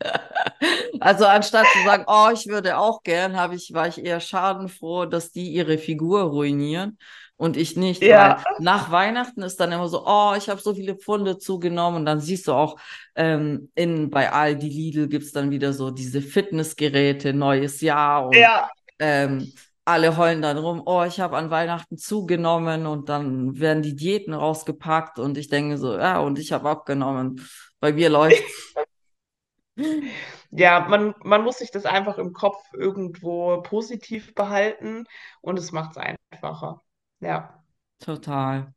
Also anstatt zu sagen, oh, ich würde auch gern, war ich eher schadenfroh, dass die ihre Figur ruinieren und ich nicht, weil ja, nach Weihnachten ist dann immer so, oh, ich habe so viele Pfunde zugenommen und dann siehst du auch bei Aldi, Lidl gibt's dann wieder so diese Fitnessgeräte, neues Jahr und ja. ähm, alle heulen dann rum, oh, ich habe an Weihnachten zugenommen und dann werden die Diäten rausgepackt und ich denke so, ja, und ich habe abgenommen. Bei mir läuft's. Ja, man muss sich das einfach im Kopf irgendwo positiv behalten und es macht es einfacher. Ja. Total.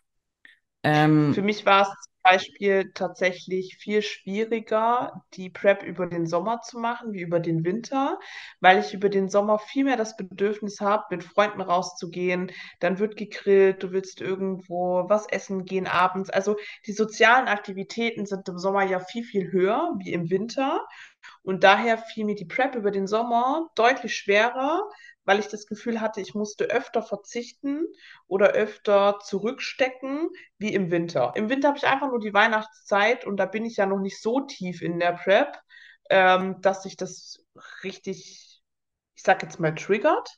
Für Ähm, mich war es zum Beispiel tatsächlich viel schwieriger, die Prep über den Sommer zu machen, wie über den Winter, weil ich über den Sommer viel mehr das Bedürfnis habe, mit Freunden rauszugehen. Dann wird gegrillt, du willst irgendwo was essen gehen abends. Also die sozialen Aktivitäten sind im Sommer ja viel, viel höher wie im Winter. Und daher fiel mir die Prep über den Sommer deutlich schwerer, weil ich das Gefühl hatte, ich musste öfter verzichten oder öfter zurückstecken wie im Winter. Im Winter habe ich einfach nur die Weihnachtszeit und da bin ich ja noch nicht so tief in der Prep, dass sich das richtig, ich sag jetzt mal, triggert.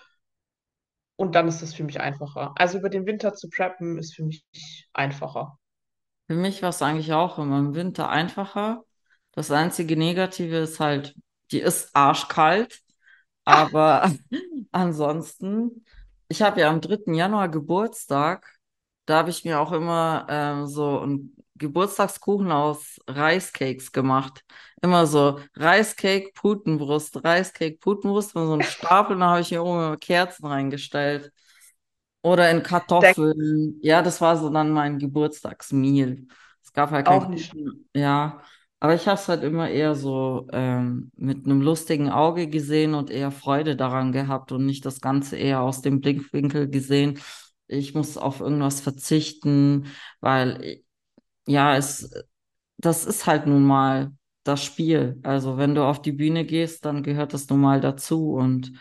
Und dann ist das für mich einfacher. Also über den Winter zu preppen ist für mich einfacher. für mich war es eigentlich auch immer im Winter einfacher. Das einzige Negative ist halt, die ist arschkalt. Aber ansonsten, ich habe ja am 3. Januar Geburtstag. Da habe ich mir auch immer so einen Geburtstagskuchen aus Reiscakes gemacht. Immer so Reiscake, Putenbrust, Reiscake, Putenbrust und so ein Stapel. Und da habe ich hier oben immer Kerzen reingestellt. Oder in Denke Kartoffeln. Ja, das war so dann mein Geburtstagsmeal. Es gab halt keinen auch nicht. Kuchen. Ja, aber ich habe es halt immer eher so mit einem lustigen Auge gesehen und eher Freude daran gehabt und nicht das Ganze eher aus dem Blickwinkel gesehen. Ich muss auf irgendwas verzichten, weil ja, das ist halt nun mal das Spiel. Also wenn du auf die Bühne gehst, dann gehört das nun mal dazu. Und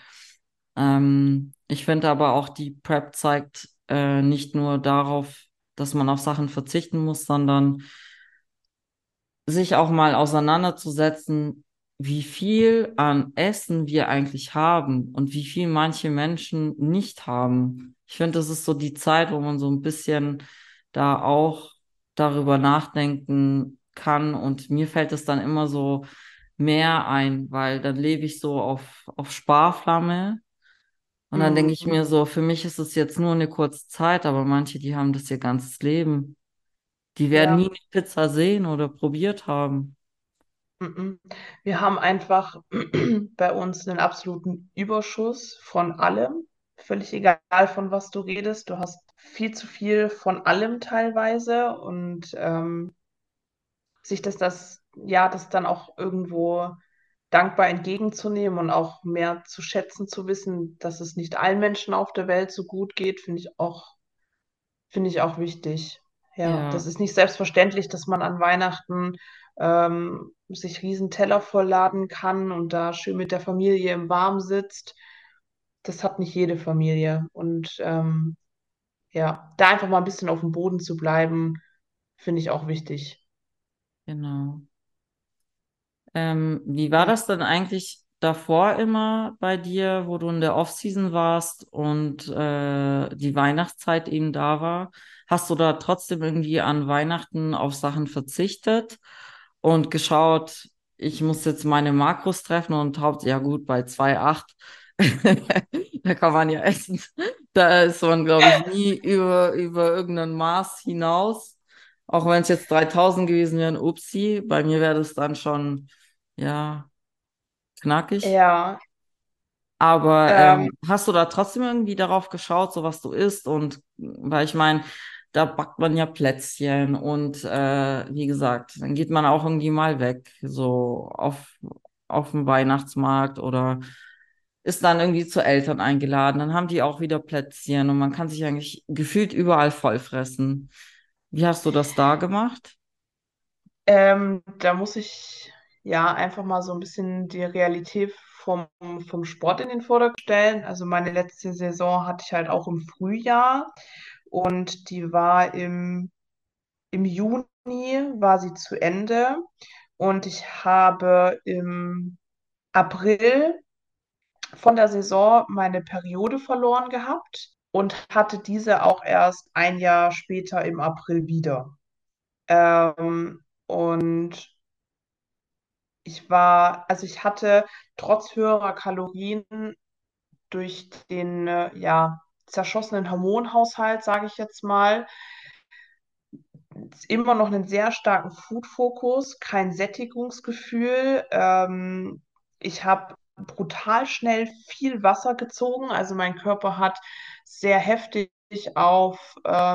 ich finde aber auch, die Prep zeigt nicht nur darauf, dass man auf Sachen verzichten muss, sondern sich auch mal auseinanderzusetzen, wie viel an Essen wir eigentlich haben und wie viel manche Menschen nicht haben. Ich finde, das ist so die Zeit, wo man so ein bisschen da auch darüber nachdenken kann. Und mir fällt es dann immer so mehr ein, weil dann lebe ich so auf Sparflamme. Und dann denke ich Mhm. mir so, für mich ist es jetzt nur eine kurze Zeit, aber manche, die haben das ihr ganzes Leben. Die werden nie Ja. eine Pizza sehen oder probiert haben. Mhm. Wir haben einfach bei uns einen absoluten Überschuss von allem. Völlig egal, von was du redest. Du hast viel zu viel von allem teilweise und sich ja, das dann auch irgendwo dankbar entgegenzunehmen und auch mehr zu schätzen zu wissen, dass es nicht allen Menschen auf der Welt so gut geht, finde ich auch wichtig. Ja, das Ja, ist nicht selbstverständlich, dass man an Weihnachten sich riesen Teller vollladen kann und da schön mit der Familie im Warmen sitzt. Das hat nicht jede Familie. Und ja, da einfach mal ein bisschen auf dem Boden zu bleiben, finde ich auch wichtig. genau. Wie war Ja. das denn eigentlich davor immer bei dir, wo du in der Offseason warst und die Weihnachtszeit eben da war? Hast du da trotzdem irgendwie an Weihnachten auf Sachen verzichtet und geschaut, ich muss jetzt meine Makros treffen und ja gut, bei 2,8, da kann man ja essen. Da ist man, glaube ich, nie über irgendein Maß hinaus. Auch wenn es jetzt 3.000 gewesen wären, upsi, bei mir wäre das dann schon, ja, knackig. Ja, Aber ähm, hast du da trotzdem irgendwie darauf geschaut, so was du isst? Und weil ich meine, da backt man ja Plätzchen und wie gesagt, dann geht man auch irgendwie mal weg, so auf den Weihnachtsmarkt oder ist dann irgendwie zu Eltern eingeladen. Dann haben die auch wieder Plätzchen und man kann sich eigentlich gefühlt überall vollfressen. Wie hast du das da gemacht? da muss ich ja einfach mal so ein bisschen die Realität vom Sport in den Vordergrund stellen. Also meine letzte Saison hatte ich halt auch im Frühjahr und die war im Juni war sie zu Ende und ich habe im April von der Saison meine Periode verloren gehabt und hatte diese auch erst ein Jahr später im April wieder. Und also ich hatte trotz höherer Kalorien durch den ja, zerschossenen Hormonhaushalt, sage ich jetzt mal, immer noch einen sehr starken Food-Fokus, kein Sättigungsgefühl. Ich habe brutal schnell viel Wasser gezogen. Also mein Körper hat sehr heftig auf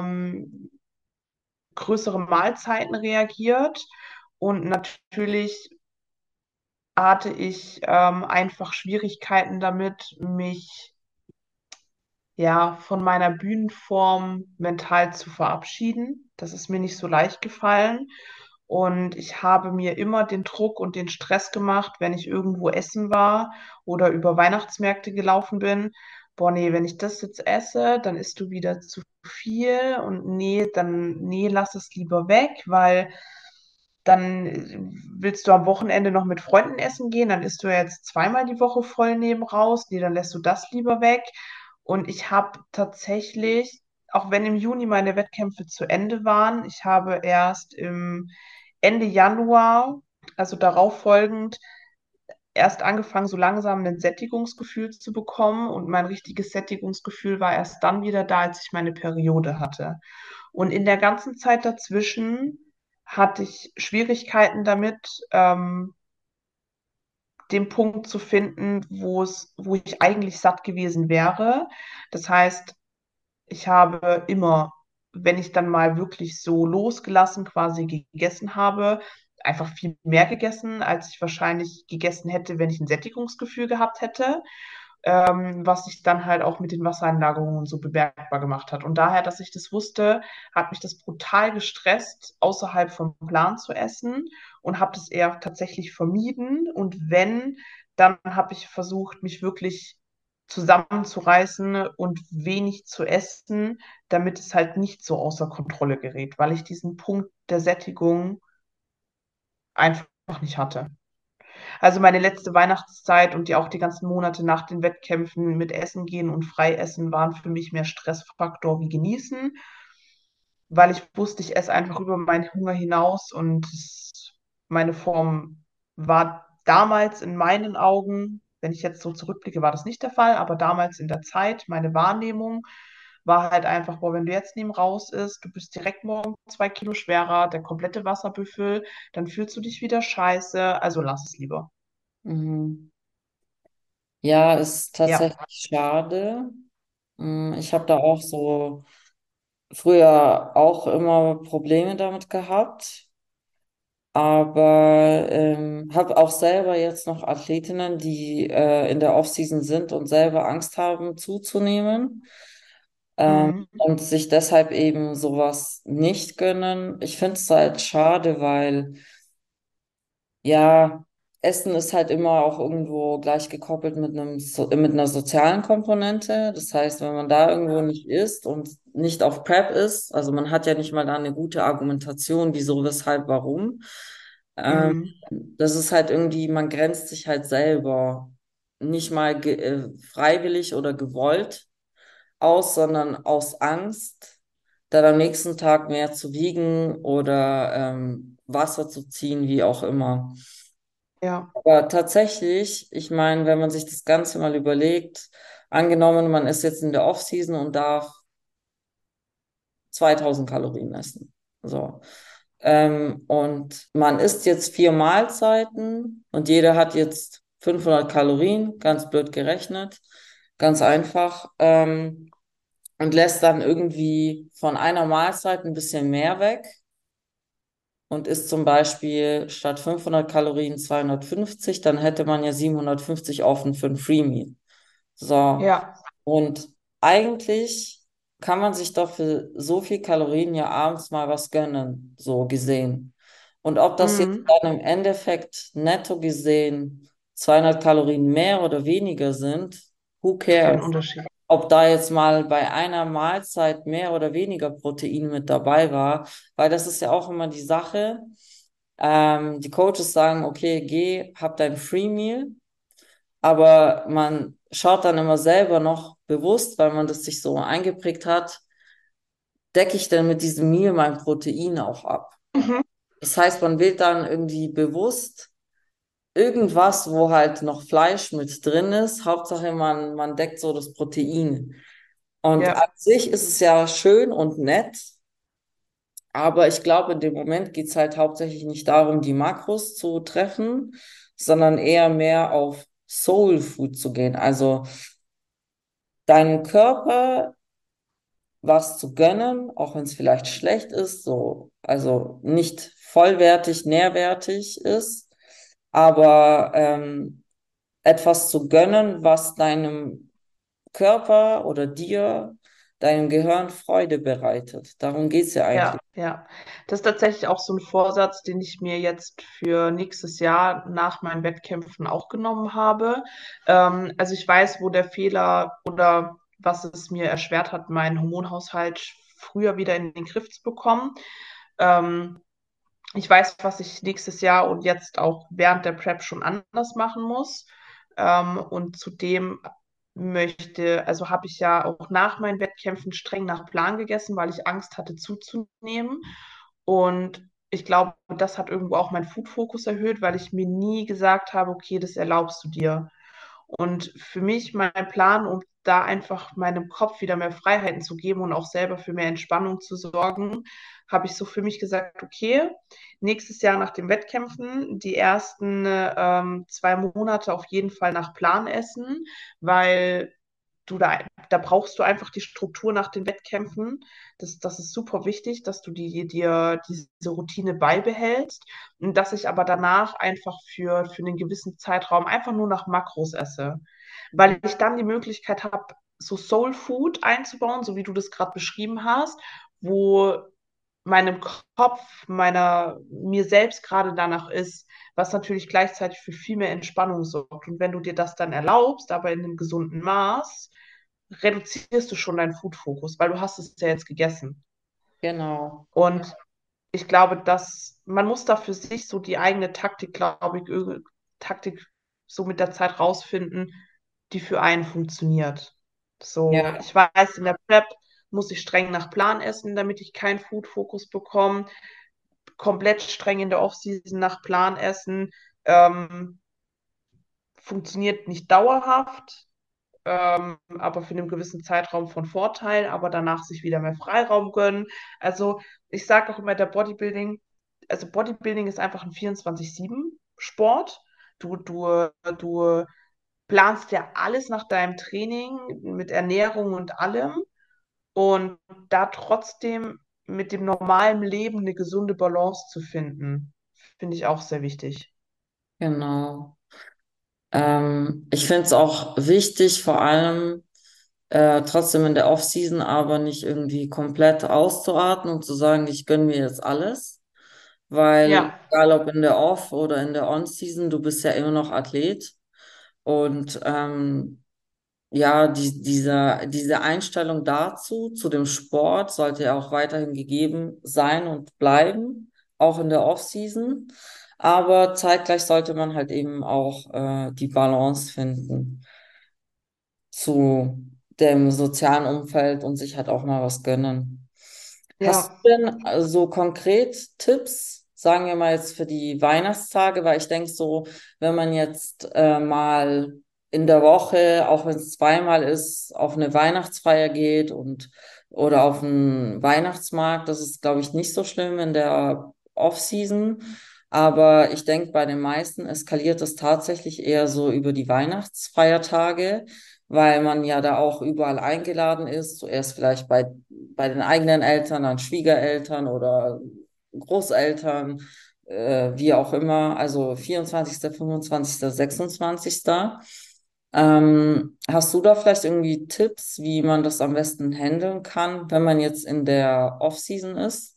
größere Mahlzeiten reagiert. Und natürlich hatte ich einfach Schwierigkeiten damit, mich ja von meiner Bühnenform mental zu verabschieden. Das ist mir nicht so leicht gefallen. Und ich habe mir immer den Druck und den Stress gemacht, wenn ich irgendwo essen war oder über Weihnachtsmärkte gelaufen bin. Boah, nee, wenn ich das jetzt esse, dann isst du wieder zu viel und nee, dann, nee, lass es lieber weg, weil dann willst du am Wochenende noch mit Freunden essen gehen, dann isst du ja jetzt zweimal die Woche voll neben raus. Nee, dann lässt du das lieber weg. Und ich habe tatsächlich, auch wenn im Juni meine Wettkämpfe zu Ende waren, ich habe erst im Ende Januar, also darauf folgend, erst angefangen, so langsam ein Sättigungsgefühl zu bekommen. Und mein richtiges Sättigungsgefühl war erst dann wieder da, als ich meine Periode hatte. Und in der ganzen Zeit dazwischen hatte ich Schwierigkeiten damit, den Punkt zu finden, wo ich eigentlich satt gewesen wäre. Das heißt, ich habe immer, wenn ich dann mal wirklich so losgelassen quasi gegessen habe, einfach viel mehr gegessen, als ich wahrscheinlich gegessen hätte, wenn ich ein Sättigungsgefühl gehabt hätte, was sich dann halt auch mit den Wassereinlagerungen so bemerkbar gemacht hat. Und daher, dass ich das wusste, hat mich das brutal gestresst, außerhalb vom Plan zu essen und habe das eher tatsächlich vermieden. Und wenn, dann habe ich versucht, mich wirklich zusammenzureißen und wenig zu essen, damit es halt nicht so außer Kontrolle gerät, weil ich diesen Punkt der Sättigung einfach nicht hatte. Also meine letzte Weihnachtszeit und auch die ganzen Monate nach den Wettkämpfen mit Essen gehen und frei essen waren für mich mehr Stressfaktor wie genießen, weil ich wusste, ich esse einfach über meinen Hunger hinaus und meine Form war damals in meinen Augen, wenn ich jetzt so zurückblicke, war das nicht der Fall, aber damals in der Zeit, meine Wahrnehmung war halt einfach, boah, wenn du jetzt neben raus isst, du bist direkt morgen 2 Kilo schwerer, der komplette Wasserbüffel, dann fühlst du dich wieder scheiße, also lass es lieber. Mhm. Ja, ist Ja. tatsächlich schade. Ich habe da auch so früher auch immer Probleme damit gehabt, aber habe auch selber jetzt noch Athletinnen, die in der Offseason sind und selber Angst haben zuzunehmen, Mhm. und sich deshalb eben sowas nicht gönnen. Ich finde es halt schade, weil ja, Essen ist halt immer auch irgendwo gleich gekoppelt mit mit einer sozialen Komponente. Das heißt, wenn man da irgendwo nicht isst und nicht auf Prep ist, also man hat ja nicht mal da eine gute Argumentation, wieso, weshalb, warum. Ähm, Mhm. Das ist halt irgendwie, man grenzt sich halt selber nicht mal freiwillig oder gewollt aus, sondern aus Angst, dann am nächsten Tag mehr zu wiegen oder Wasser zu ziehen, wie auch immer. Ja. Aber tatsächlich, ich meine, wenn man sich das Ganze mal überlegt, angenommen, man ist jetzt in der Off-Season und darf 2000 Kalorien essen. So. Und man isst jetzt 4 Mahlzeiten und jeder hat jetzt 500 Kalorien, ganz blöd gerechnet, ganz einfach, und lässt dann irgendwie von einer Mahlzeit ein bisschen mehr weg und isst zum Beispiel statt 500 Kalorien 250, dann hätte man ja 750 offen für ein Free Meal. So. Ja. Und eigentlich kann man sich doch für so viel Kalorien ja abends mal was gönnen, so gesehen. Und ob das jetzt Mhm. dann im Endeffekt netto gesehen 200 Kalorien mehr oder weniger sind, who Kein cares? Unterschied. Ob da jetzt mal bei einer Mahlzeit mehr oder weniger Protein mit dabei war, weil das ist ja auch immer die Sache. Die Coaches sagen, okay, geh, hab dein Free Meal, aber man schaut dann immer selber noch bewusst, weil man das sich so eingeprägt hat, decke ich denn mit diesem Meal mein Protein auch ab? Mhm. Das heißt, man wählt dann irgendwie bewusst irgendwas, wo halt noch Fleisch mit drin ist. Hauptsache, man deckt so das Protein. Und an Ja. sich ist es ja schön und nett, Aber ich glaube, in dem Moment geht es halt hauptsächlich nicht darum, die Makros zu treffen, sondern eher mehr auf Soul Food zu gehen. Also deinem Körper was zu gönnen, auch wenn es vielleicht schlecht ist, so, also nicht vollwertig, nährwertig ist, aber etwas zu gönnen, was deinem Körper oder dir, deinem Gehirn Freude bereitet. Darum geht's ja eigentlich. Ja, ja. Das ist tatsächlich auch so ein Vorsatz, den ich mir jetzt für nächstes Jahr nach meinen Wettkämpfen auch genommen habe. Also ich weiß, wo der Fehler oder was es mir erschwert hat, meinen Hormonhaushalt früher wieder in den Griff zu bekommen. Ähm, Ich weiß, was ich nächstes Jahr und jetzt auch während der Prep schon anders machen muss. Und zudem also habe ich ja auch nach meinen Wettkämpfen streng nach Plan gegessen, weil ich Angst hatte zuzunehmen. Und ich glaube, das hat irgendwo auch meinen Food-Fokus erhöht, weil ich mir nie gesagt habe, okay, das erlaubst du dir. Und für mich mein Plan, um da einfach meinem Kopf wieder mehr Freiheiten zu geben und auch selber für mehr Entspannung zu sorgen, habe ich so für mich gesagt, okay, nächstes Jahr nach den Wettkämpfen die ersten 2 Monate auf jeden Fall nach Plan essen, weil da brauchst du einfach die Struktur nach den Wettkämpfen. Das ist super wichtig, dass du dir diese Routine beibehältst und dass ich aber danach einfach für einen gewissen Zeitraum einfach nur nach Makros esse, weil ich dann die Möglichkeit habe, so Soul Food einzubauen, so wie du das gerade beschrieben hast, wo meinem Kopf, mir selbst gerade danach ist, was natürlich gleichzeitig für viel mehr Entspannung sorgt. Und wenn du dir das dann erlaubst, aber in einem gesunden Maß, reduzierst du schon deinen Food-Fokus, weil du hast es ja jetzt gegessen. Genau, Und ich glaube, dass man muss da für sich so die eigene Taktik, glaube ich, Taktik so mit der Zeit rausfinden, die für einen funktioniert. So, ja, ich weiß, in der Prep muss ich streng nach Plan essen, damit ich keinen Food-Fokus bekomme. Komplett streng in der Off-Season nach Plan essen funktioniert nicht dauerhaft, aber für einen gewissen Zeitraum von Vorteil, aber danach sich wieder mehr Freiraum gönnen. Also ich sage auch immer, also Bodybuilding ist einfach ein 24/7 Sport. Du planst ja alles nach deinem Training mit Ernährung und allem und da trotzdem mit dem normalen Leben eine gesunde Balance zu finden, finde ich auch sehr wichtig. genau. Ich finde es auch wichtig, vor allem trotzdem in der Off-Season, aber nicht irgendwie komplett auszuatmen und zu sagen, ich gönne mir jetzt alles, weil Ja, egal ob in der Off- oder in der On-Season, du bist ja immer noch Athlet und ja, diese Einstellung dazu, zu dem Sport, sollte ja auch weiterhin gegeben sein und bleiben, auch in der Off-Season. Aber zeitgleich sollte man halt eben auch die Balance finden zu dem sozialen Umfeld und sich halt auch mal was gönnen. Hast ja. du denn so konkret Tipps, sagen wir mal jetzt für die Weihnachtstage, weil ich denke so, wenn man jetzt mal in der Woche, auch wenn es zweimal ist, auf eine Weihnachtsfeier geht und oder auf einen Weihnachtsmarkt, das ist, glaube ich, nicht so schlimm in der Off-Season. Aber ich denke, bei den meisten eskaliert es tatsächlich eher so über die Weihnachtsfeiertage, weil man ja da auch überall eingeladen ist, zuerst vielleicht bei den eigenen Eltern, dann Schwiegereltern oder Großeltern, wie auch immer, also 24., 25., 26. Hast du da vielleicht irgendwie Tipps, wie man das am besten handeln kann, wenn man jetzt in der Off-Season ist?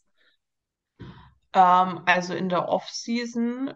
Also in der Off-Season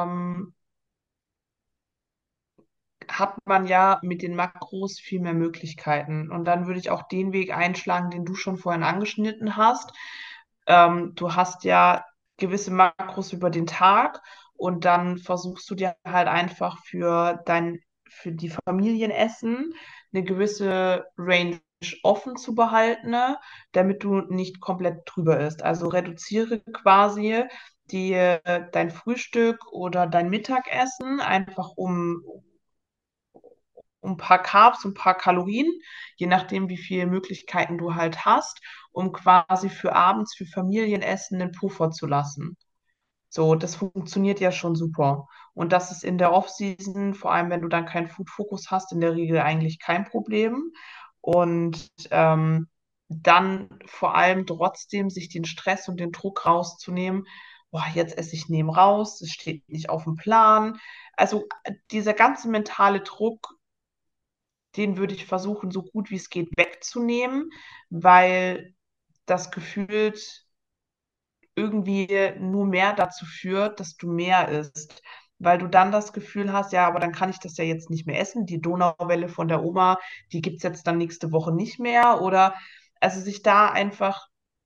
hat man ja mit den Makros viel mehr Möglichkeiten. Und dann würde ich auch den Weg einschlagen, den du schon vorhin angeschnitten hast. Du hast ja gewisse Makros über den Tag und dann versuchst du dir halt einfach für die Familienessen eine gewisse Range offen zu behalten, ne, damit du nicht komplett drüber ist. Also reduziere quasi dein Frühstück oder dein Mittagessen, einfach ein paar Carbs, ein paar Kalorien, je nachdem, wie viele Möglichkeiten du halt hast, um quasi für abends, für Familienessen einen Puffer zu lassen. So, das funktioniert ja schon super. Und das ist in der Off-Season, vor allem wenn du dann keinen Food-Fokus hast, in der Regel eigentlich kein Problem. Und dann vor allem trotzdem sich den Stress und den Druck rauszunehmen, boah, jetzt esse ich neben raus, es steht nicht auf dem Plan. Also dieser ganze mentale Druck, den würde ich versuchen, so gut wie es geht wegzunehmen, weil das gefühlt irgendwie nur mehr dazu führt, dass du mehr isst. Weil du dann das Gefühl hast, ja, aber dann kann ich das ja jetzt nicht mehr essen. Die Donauwelle von der Oma, die gibt es jetzt dann nächste Woche nicht mehr. Oder also sich da einfach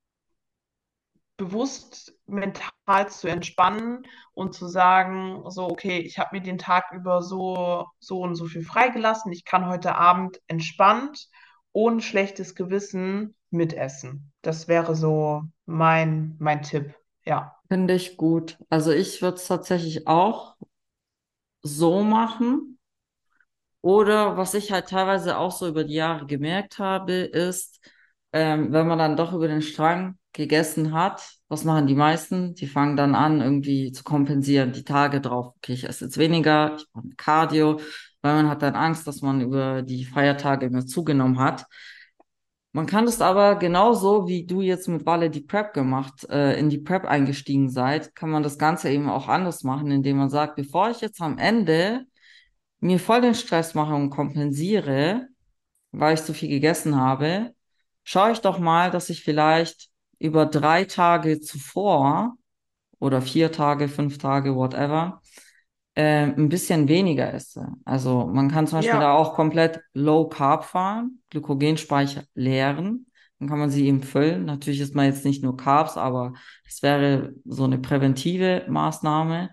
bewusst mental zu entspannen und zu sagen, so, okay, ich habe mir den Tag über so und so viel freigelassen. Ich kann heute Abend entspannt, ohne schlechtes Gewissen mitessen. Das wäre so mein Tipp. Ja. Finde ich gut. Also ich würde es tatsächlich auch so machen. Oder was ich halt teilweise auch so über die Jahre gemerkt habe, ist, wenn man dann doch über den Strang gegessen hat, was machen die meisten? Die fangen dann an, irgendwie zu kompensieren, die Tage drauf. Okay, ich esse jetzt weniger, ich mache Cardio, weil man hat dann Angst, dass man über die Feiertage immer zugenommen hat. Man kann es aber genauso, wie du jetzt mit Walle die Prep gemacht, in die Prep eingestiegen seid, kann man das Ganze eben auch anders machen, indem man sagt, bevor ich jetzt am Ende mir voll den Stress mache und kompensiere, weil ich zu viel gegessen habe, schaue ich doch mal, dass ich vielleicht über 3 Tage zuvor oder 4 Tage, 5 Tage, whatever, ein bisschen weniger esse. Also man kann zum Beispiel da Ja, auch komplett Low Carb fahren, Glykogenspeicher leeren. Dann kann man sie eben füllen. Natürlich ist man jetzt nicht nur Carbs, aber es wäre so eine präventive Maßnahme.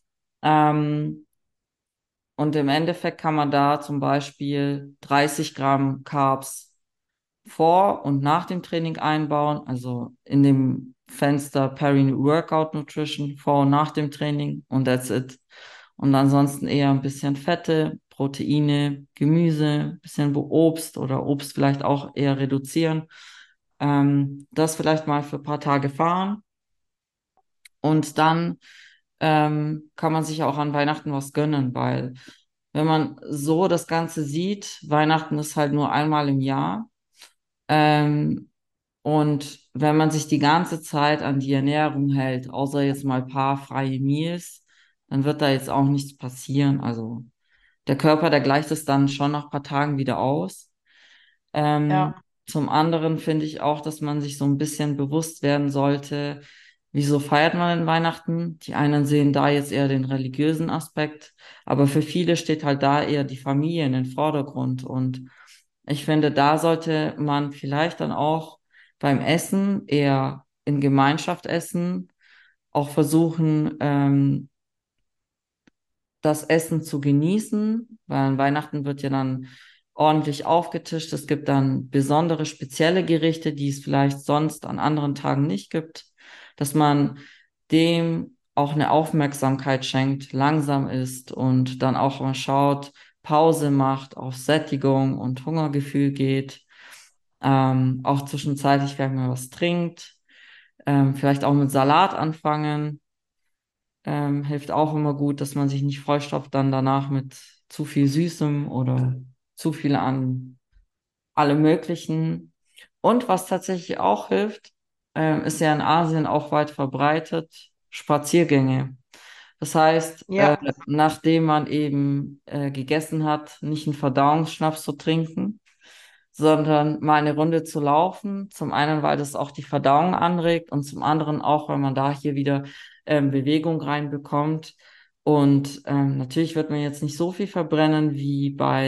Ähm, und im Endeffekt kann man da zum Beispiel 30 Gramm Carbs vor und nach dem Training einbauen, also in dem Fenster Peri-Workout Nutrition vor und nach dem Training und that's it. Und ansonsten eher ein bisschen Fette, Proteine, Gemüse, ein bisschen Obst oder Obst vielleicht auch eher reduzieren. Das vielleicht mal für ein paar Tage fahren und dann kann man sich auch an Weihnachten was gönnen, weil wenn man so das Ganze sieht, Weihnachten ist halt nur einmal im Jahr. Ähm, und wenn man sich die ganze Zeit an die Ernährung hält, außer jetzt mal ein paar freie Meals, dann wird da jetzt auch nichts passieren. Also der Körper, der gleicht es dann schon nach ein paar Tagen wieder aus. Ähm, ja, zum anderen finde ich auch, dass man sich so ein bisschen bewusst werden sollte, wieso feiert man denn Weihnachten? Die einen sehen da jetzt eher den religiösen Aspekt, aber für viele steht halt da eher die Familie in den Vordergrund. Und ich finde, da sollte man vielleicht dann auch beim Essen eher in Gemeinschaft essen, auch versuchen, das Essen zu genießen, weil an Weihnachten wird ja dann ordentlich aufgetischt. Es gibt dann besondere, spezielle Gerichte, die es vielleicht sonst an anderen Tagen nicht gibt, dass man dem auch eine Aufmerksamkeit schenkt, langsam isst und dann auch mal schaut, Pause macht, auf Sättigung und Hungergefühl geht, auch zwischenzeitlich vielleicht mal was trinkt, vielleicht auch mit Salat anfangen hilft auch immer gut, dass man sich nicht vollstopft dann danach mit zu viel Süßem oder zu viel an allem Möglichen. Und was tatsächlich auch hilft, ist ja in Asien auch weit verbreitet, Spaziergänge. Das heißt, ja, nachdem man eben gegessen hat, nicht einen Verdauungsschnaps zu trinken, sondern mal eine Runde zu laufen. Zum einen, weil das auch die Verdauung anregt und zum anderen auch, weil man da hier wieder Bewegung reinbekommt. Und natürlich wird man jetzt nicht so viel verbrennen wie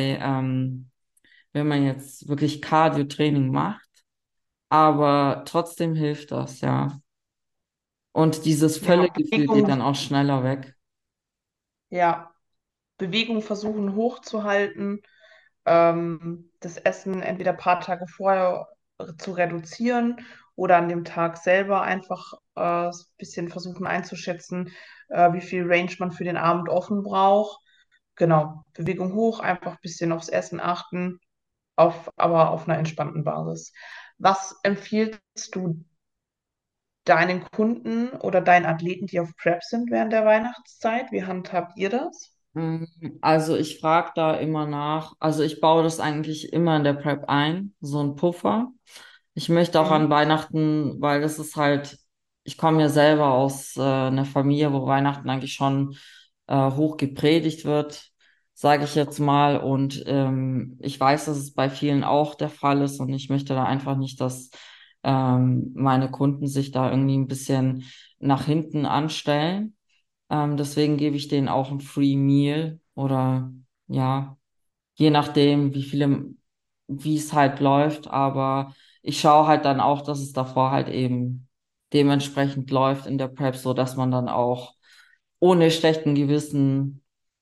wenn man jetzt wirklich Cardio-Training macht, aber trotzdem hilft das, ja. Und dieses ja, Völlegefühl geht Bewegung, dann auch schneller weg. ja, Bewegung versuchen hochzuhalten, das Essen entweder ein paar Tage vorher zu reduzieren oder an dem Tag selber einfach ein bisschen versuchen einzuschätzen, wie viel Range man für den Abend offen braucht. genau, Bewegung hoch, einfach ein bisschen aufs Essen achten, aber auf einer entspannten Basis. Was empfiehlst du deinen Kunden oder deinen Athleten, die auf Prep sind während der Weihnachtszeit? Wie handhabt ihr das? Mm, Also ich frage da immer nach. Also ich baue das eigentlich immer in der Prep ein, so ein Puffer. Ich möchte auch an Mhm. Weihnachten, weil das ist halt, ich komme ja selber aus einer Familie, wo Weihnachten eigentlich schon hoch gepredigt wird, sage ich jetzt mal. Und ich weiß, dass es bei vielen auch der Fall ist und ich möchte da einfach nicht, dass meine Kunden sich da irgendwie ein bisschen nach hinten anstellen. Deswegen gebe ich denen auch ein Free Meal oder ja, je nachdem, wie es halt läuft. Aber ich schaue halt dann auch, dass es davor halt eben dementsprechend läuft in der Prep, so dass man dann auch ohne schlechten Gewissen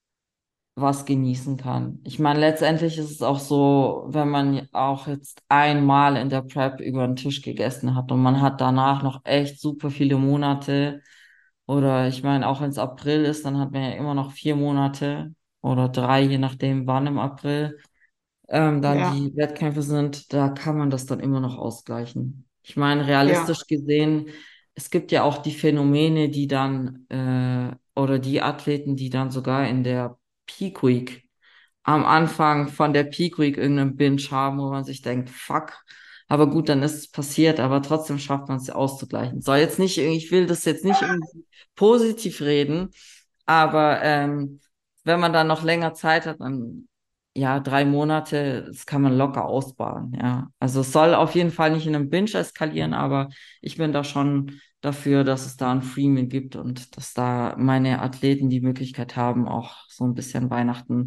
was genießen kann. Ich meine, letztendlich ist es auch so, wenn man auch jetzt einmal in der Prep über den Tisch gegessen hat und man hat danach noch echt super viele Monate oder ich meine, auch wenn es April ist, dann hat man ja immer noch 4 Monate oder 3, je nachdem wann im April dann Ja, die Wettkämpfe sind, da kann man das dann immer noch ausgleichen. Ich meine, ja, realistisch gesehen, es gibt ja auch die Phänomene, die dann, oder die Athleten, die dann sogar in der Peak Week am Anfang von der Peak Week irgendeinen Binge haben, wo man sich denkt, fuck, aber gut, dann ist es passiert, aber trotzdem schafft man es ja auszugleichen. Soll jetzt nicht, ich will das jetzt nicht irgendwie positiv reden, aber wenn man dann noch länger Zeit hat, dann ja, 3 Monate, das kann man locker ausbaden, ja. Also es soll auf jeden Fall nicht in einem Binge eskalieren, aber ich bin da schon dafür, dass es da ein Freemium gibt und dass da meine Athleten die Möglichkeit haben, auch so ein bisschen Weihnachten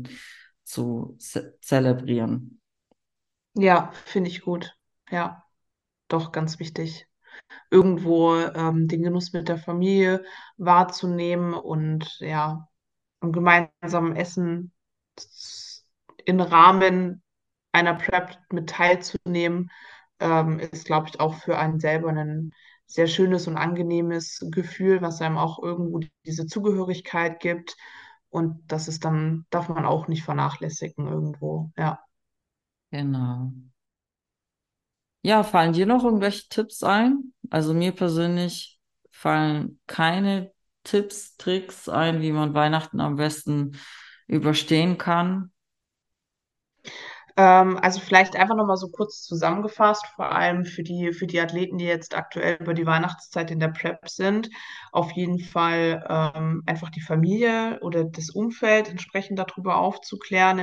zu zelebrieren. ja, finde ich gut. Ja, doch, ganz wichtig. Irgendwo den Genuss mit der Familie wahrzunehmen und ja, am gemeinsamen Essen im Rahmen einer Prep mit teilzunehmen, ist, glaube ich, auch für einen selber ein sehr schönes und angenehmes Gefühl, was einem auch irgendwo diese Zugehörigkeit gibt. Und das ist dann, darf man auch nicht vernachlässigen irgendwo. Ja. Genau. Ja, fallen dir noch irgendwelche Tipps ein? Also mir persönlich fallen keine Tipps, Tricks ein, wie man Weihnachten am besten überstehen kann. Also vielleicht einfach nochmal so kurz zusammengefasst, vor allem für die Athleten, die jetzt aktuell über die Weihnachtszeit in der Prep sind. Auf jeden Fall einfach die Familie oder das Umfeld entsprechend darüber aufzuklären,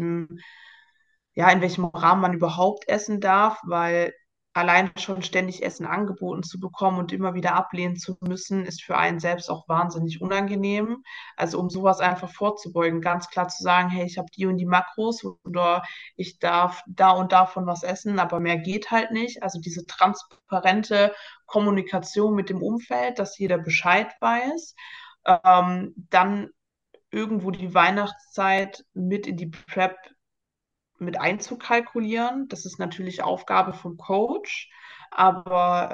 in welchem Rahmen man überhaupt essen darf, weil allein schon ständig Essen angeboten zu bekommen und immer wieder ablehnen zu müssen, ist für einen selbst auch wahnsinnig unangenehm. Also um sowas einfach vorzubeugen, ganz klar zu sagen, hey, ich habe die und die Makros oder ich darf da und davon was essen, aber mehr geht halt nicht. Also diese transparente Kommunikation mit dem Umfeld, dass jeder Bescheid weiß. Dann irgendwo die Weihnachtszeit mit in die Prep mit einzukalkulieren. Das ist natürlich Aufgabe vom Coach, aber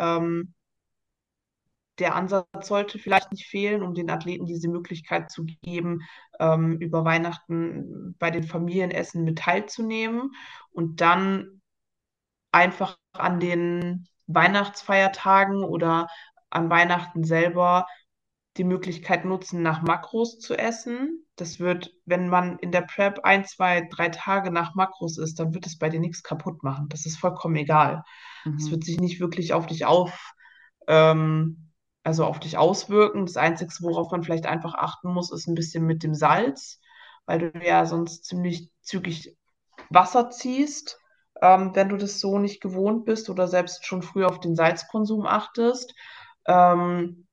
der Ansatz sollte vielleicht nicht fehlen, um den Athleten diese Möglichkeit zu geben, über Weihnachten bei den Familienessen mit teilzunehmen und dann einfach an den Weihnachtsfeiertagen oder an Weihnachten selber die Möglichkeit nutzen, nach Makros zu essen. Das wird, wenn man in der Prep 1, 2, 3 Tage nach Makros isst, dann wird es bei dir nichts kaputt machen. Das ist vollkommen egal. Es wird Mhm. sich nicht wirklich ähm, also auf dich auswirken. Das Einzige, worauf man vielleicht einfach achten muss, ist ein bisschen mit dem Salz, weil du ja sonst ziemlich zügig Wasser ziehst, wenn du das so nicht gewohnt bist oder selbst schon früh auf den Salzkonsum achtest. Ähm,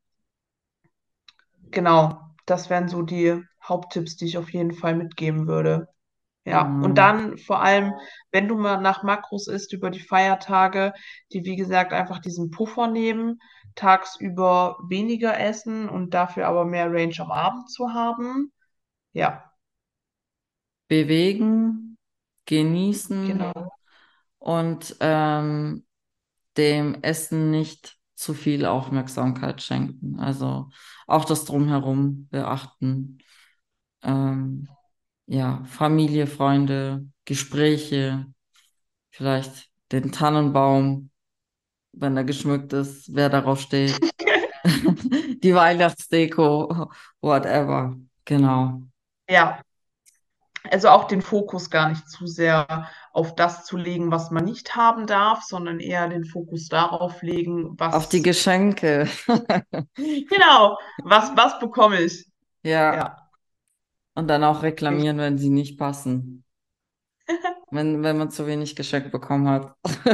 Genau, das wären so die Haupttipps, die ich auf jeden Fall mitgeben würde. Ja, und Genau. dann vor allem, wenn du mal nach Makros isst über die Feiertage, die wie gesagt einfach diesen Puffer nehmen, tagsüber weniger essen und dafür aber mehr Range am Abend zu haben. Ja, Bewegen, genießen genau. und dem Essen nicht zu viel Aufmerksamkeit schenken. Also auch das Drumherum beachten. Ähm, ja, Familie, Freunde, Gespräche, vielleicht den Tannenbaum, wenn er geschmückt ist, wer darauf steht, die Weihnachtsdeko, whatever. Genau. Ja, also auch den Fokus gar nicht zu sehr auf das zu legen, was man nicht haben darf, sondern eher den Fokus darauf legen, Auf die was, Geschenke. genau, was bekomme ich? Ja, Ja, und dann auch richtig. reklamieren, wenn sie nicht passen. Wenn man zu wenig geschenkt bekommen hat.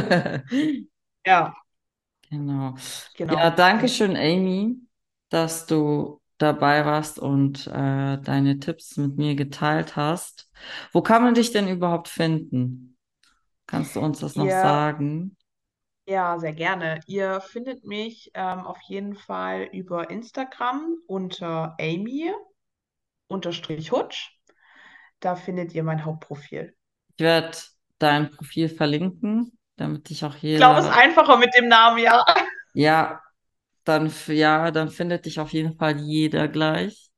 Ja, Genau. Ja, genau. danke schön, Amy, dass du dabei warst und deine Tipps mit mir geteilt hast. Wo kann man dich denn überhaupt finden? Kannst du uns das noch Ihr, sagen? ja, sehr gerne. Ihr findet mich auf jeden Fall über Instagram unter Amy_Hutsch. Da findet ihr mein Hauptprofil. Ich werde dein Profil verlinken, damit dich auch Ich glaube, es ist jeder, einfacher mit dem Namen, ja. ja, ja, dann findet dich auf jeden Fall jeder gleich.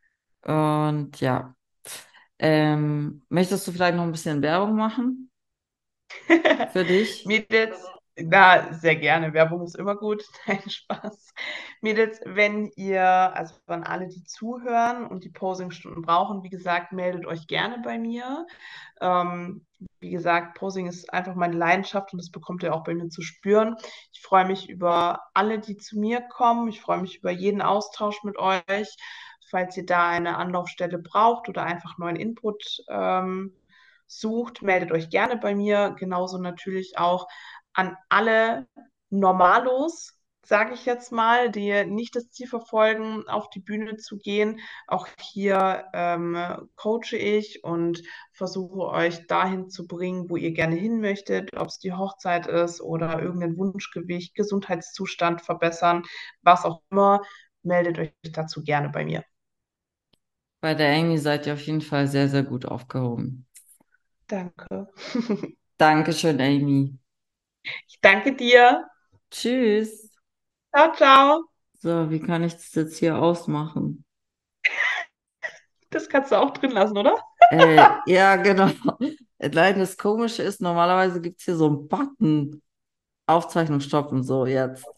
Und ja, möchtest du vielleicht noch ein bisschen Werbung machen für dich? Mädels, na, sehr gerne. Werbung ist immer gut. Nein, Spaß. Mädels, wenn ihr, also an alle, die zuhören und die Posingstunden brauchen, wie gesagt, meldet euch gerne bei mir. Ähm, Wie gesagt, Posing ist einfach meine Leidenschaft und das bekommt ihr auch bei mir zu spüren. Ich freue mich über alle, die zu mir kommen. Ich freue mich über jeden Austausch mit euch. Falls ihr da eine Anlaufstelle braucht oder einfach neuen Input sucht, meldet euch gerne bei mir. Genauso natürlich auch an alle Normalos, sage ich jetzt mal, die nicht das Ziel verfolgen, auf die Bühne zu gehen. Auch hier coache ich und versuche euch dahin zu bringen, wo ihr gerne hin möchtet, ob es die Hochzeit ist oder irgendein Wunschgewicht, Gesundheitszustand verbessern, was auch immer. Meldet euch dazu gerne bei mir. Bei der Amy seid ihr auf jeden Fall sehr, sehr gut aufgehoben. Danke. Dankeschön, Amy. Ich danke dir. Tschüss. Ciao, ciao. So, wie kann ich das jetzt hier ausmachen? Das kannst du auch drin lassen, oder? Ja, genau. Nein, das Komische ist, normalerweise gibt es hier so einen Button, Aufzeichnung stoppen, so jetzt.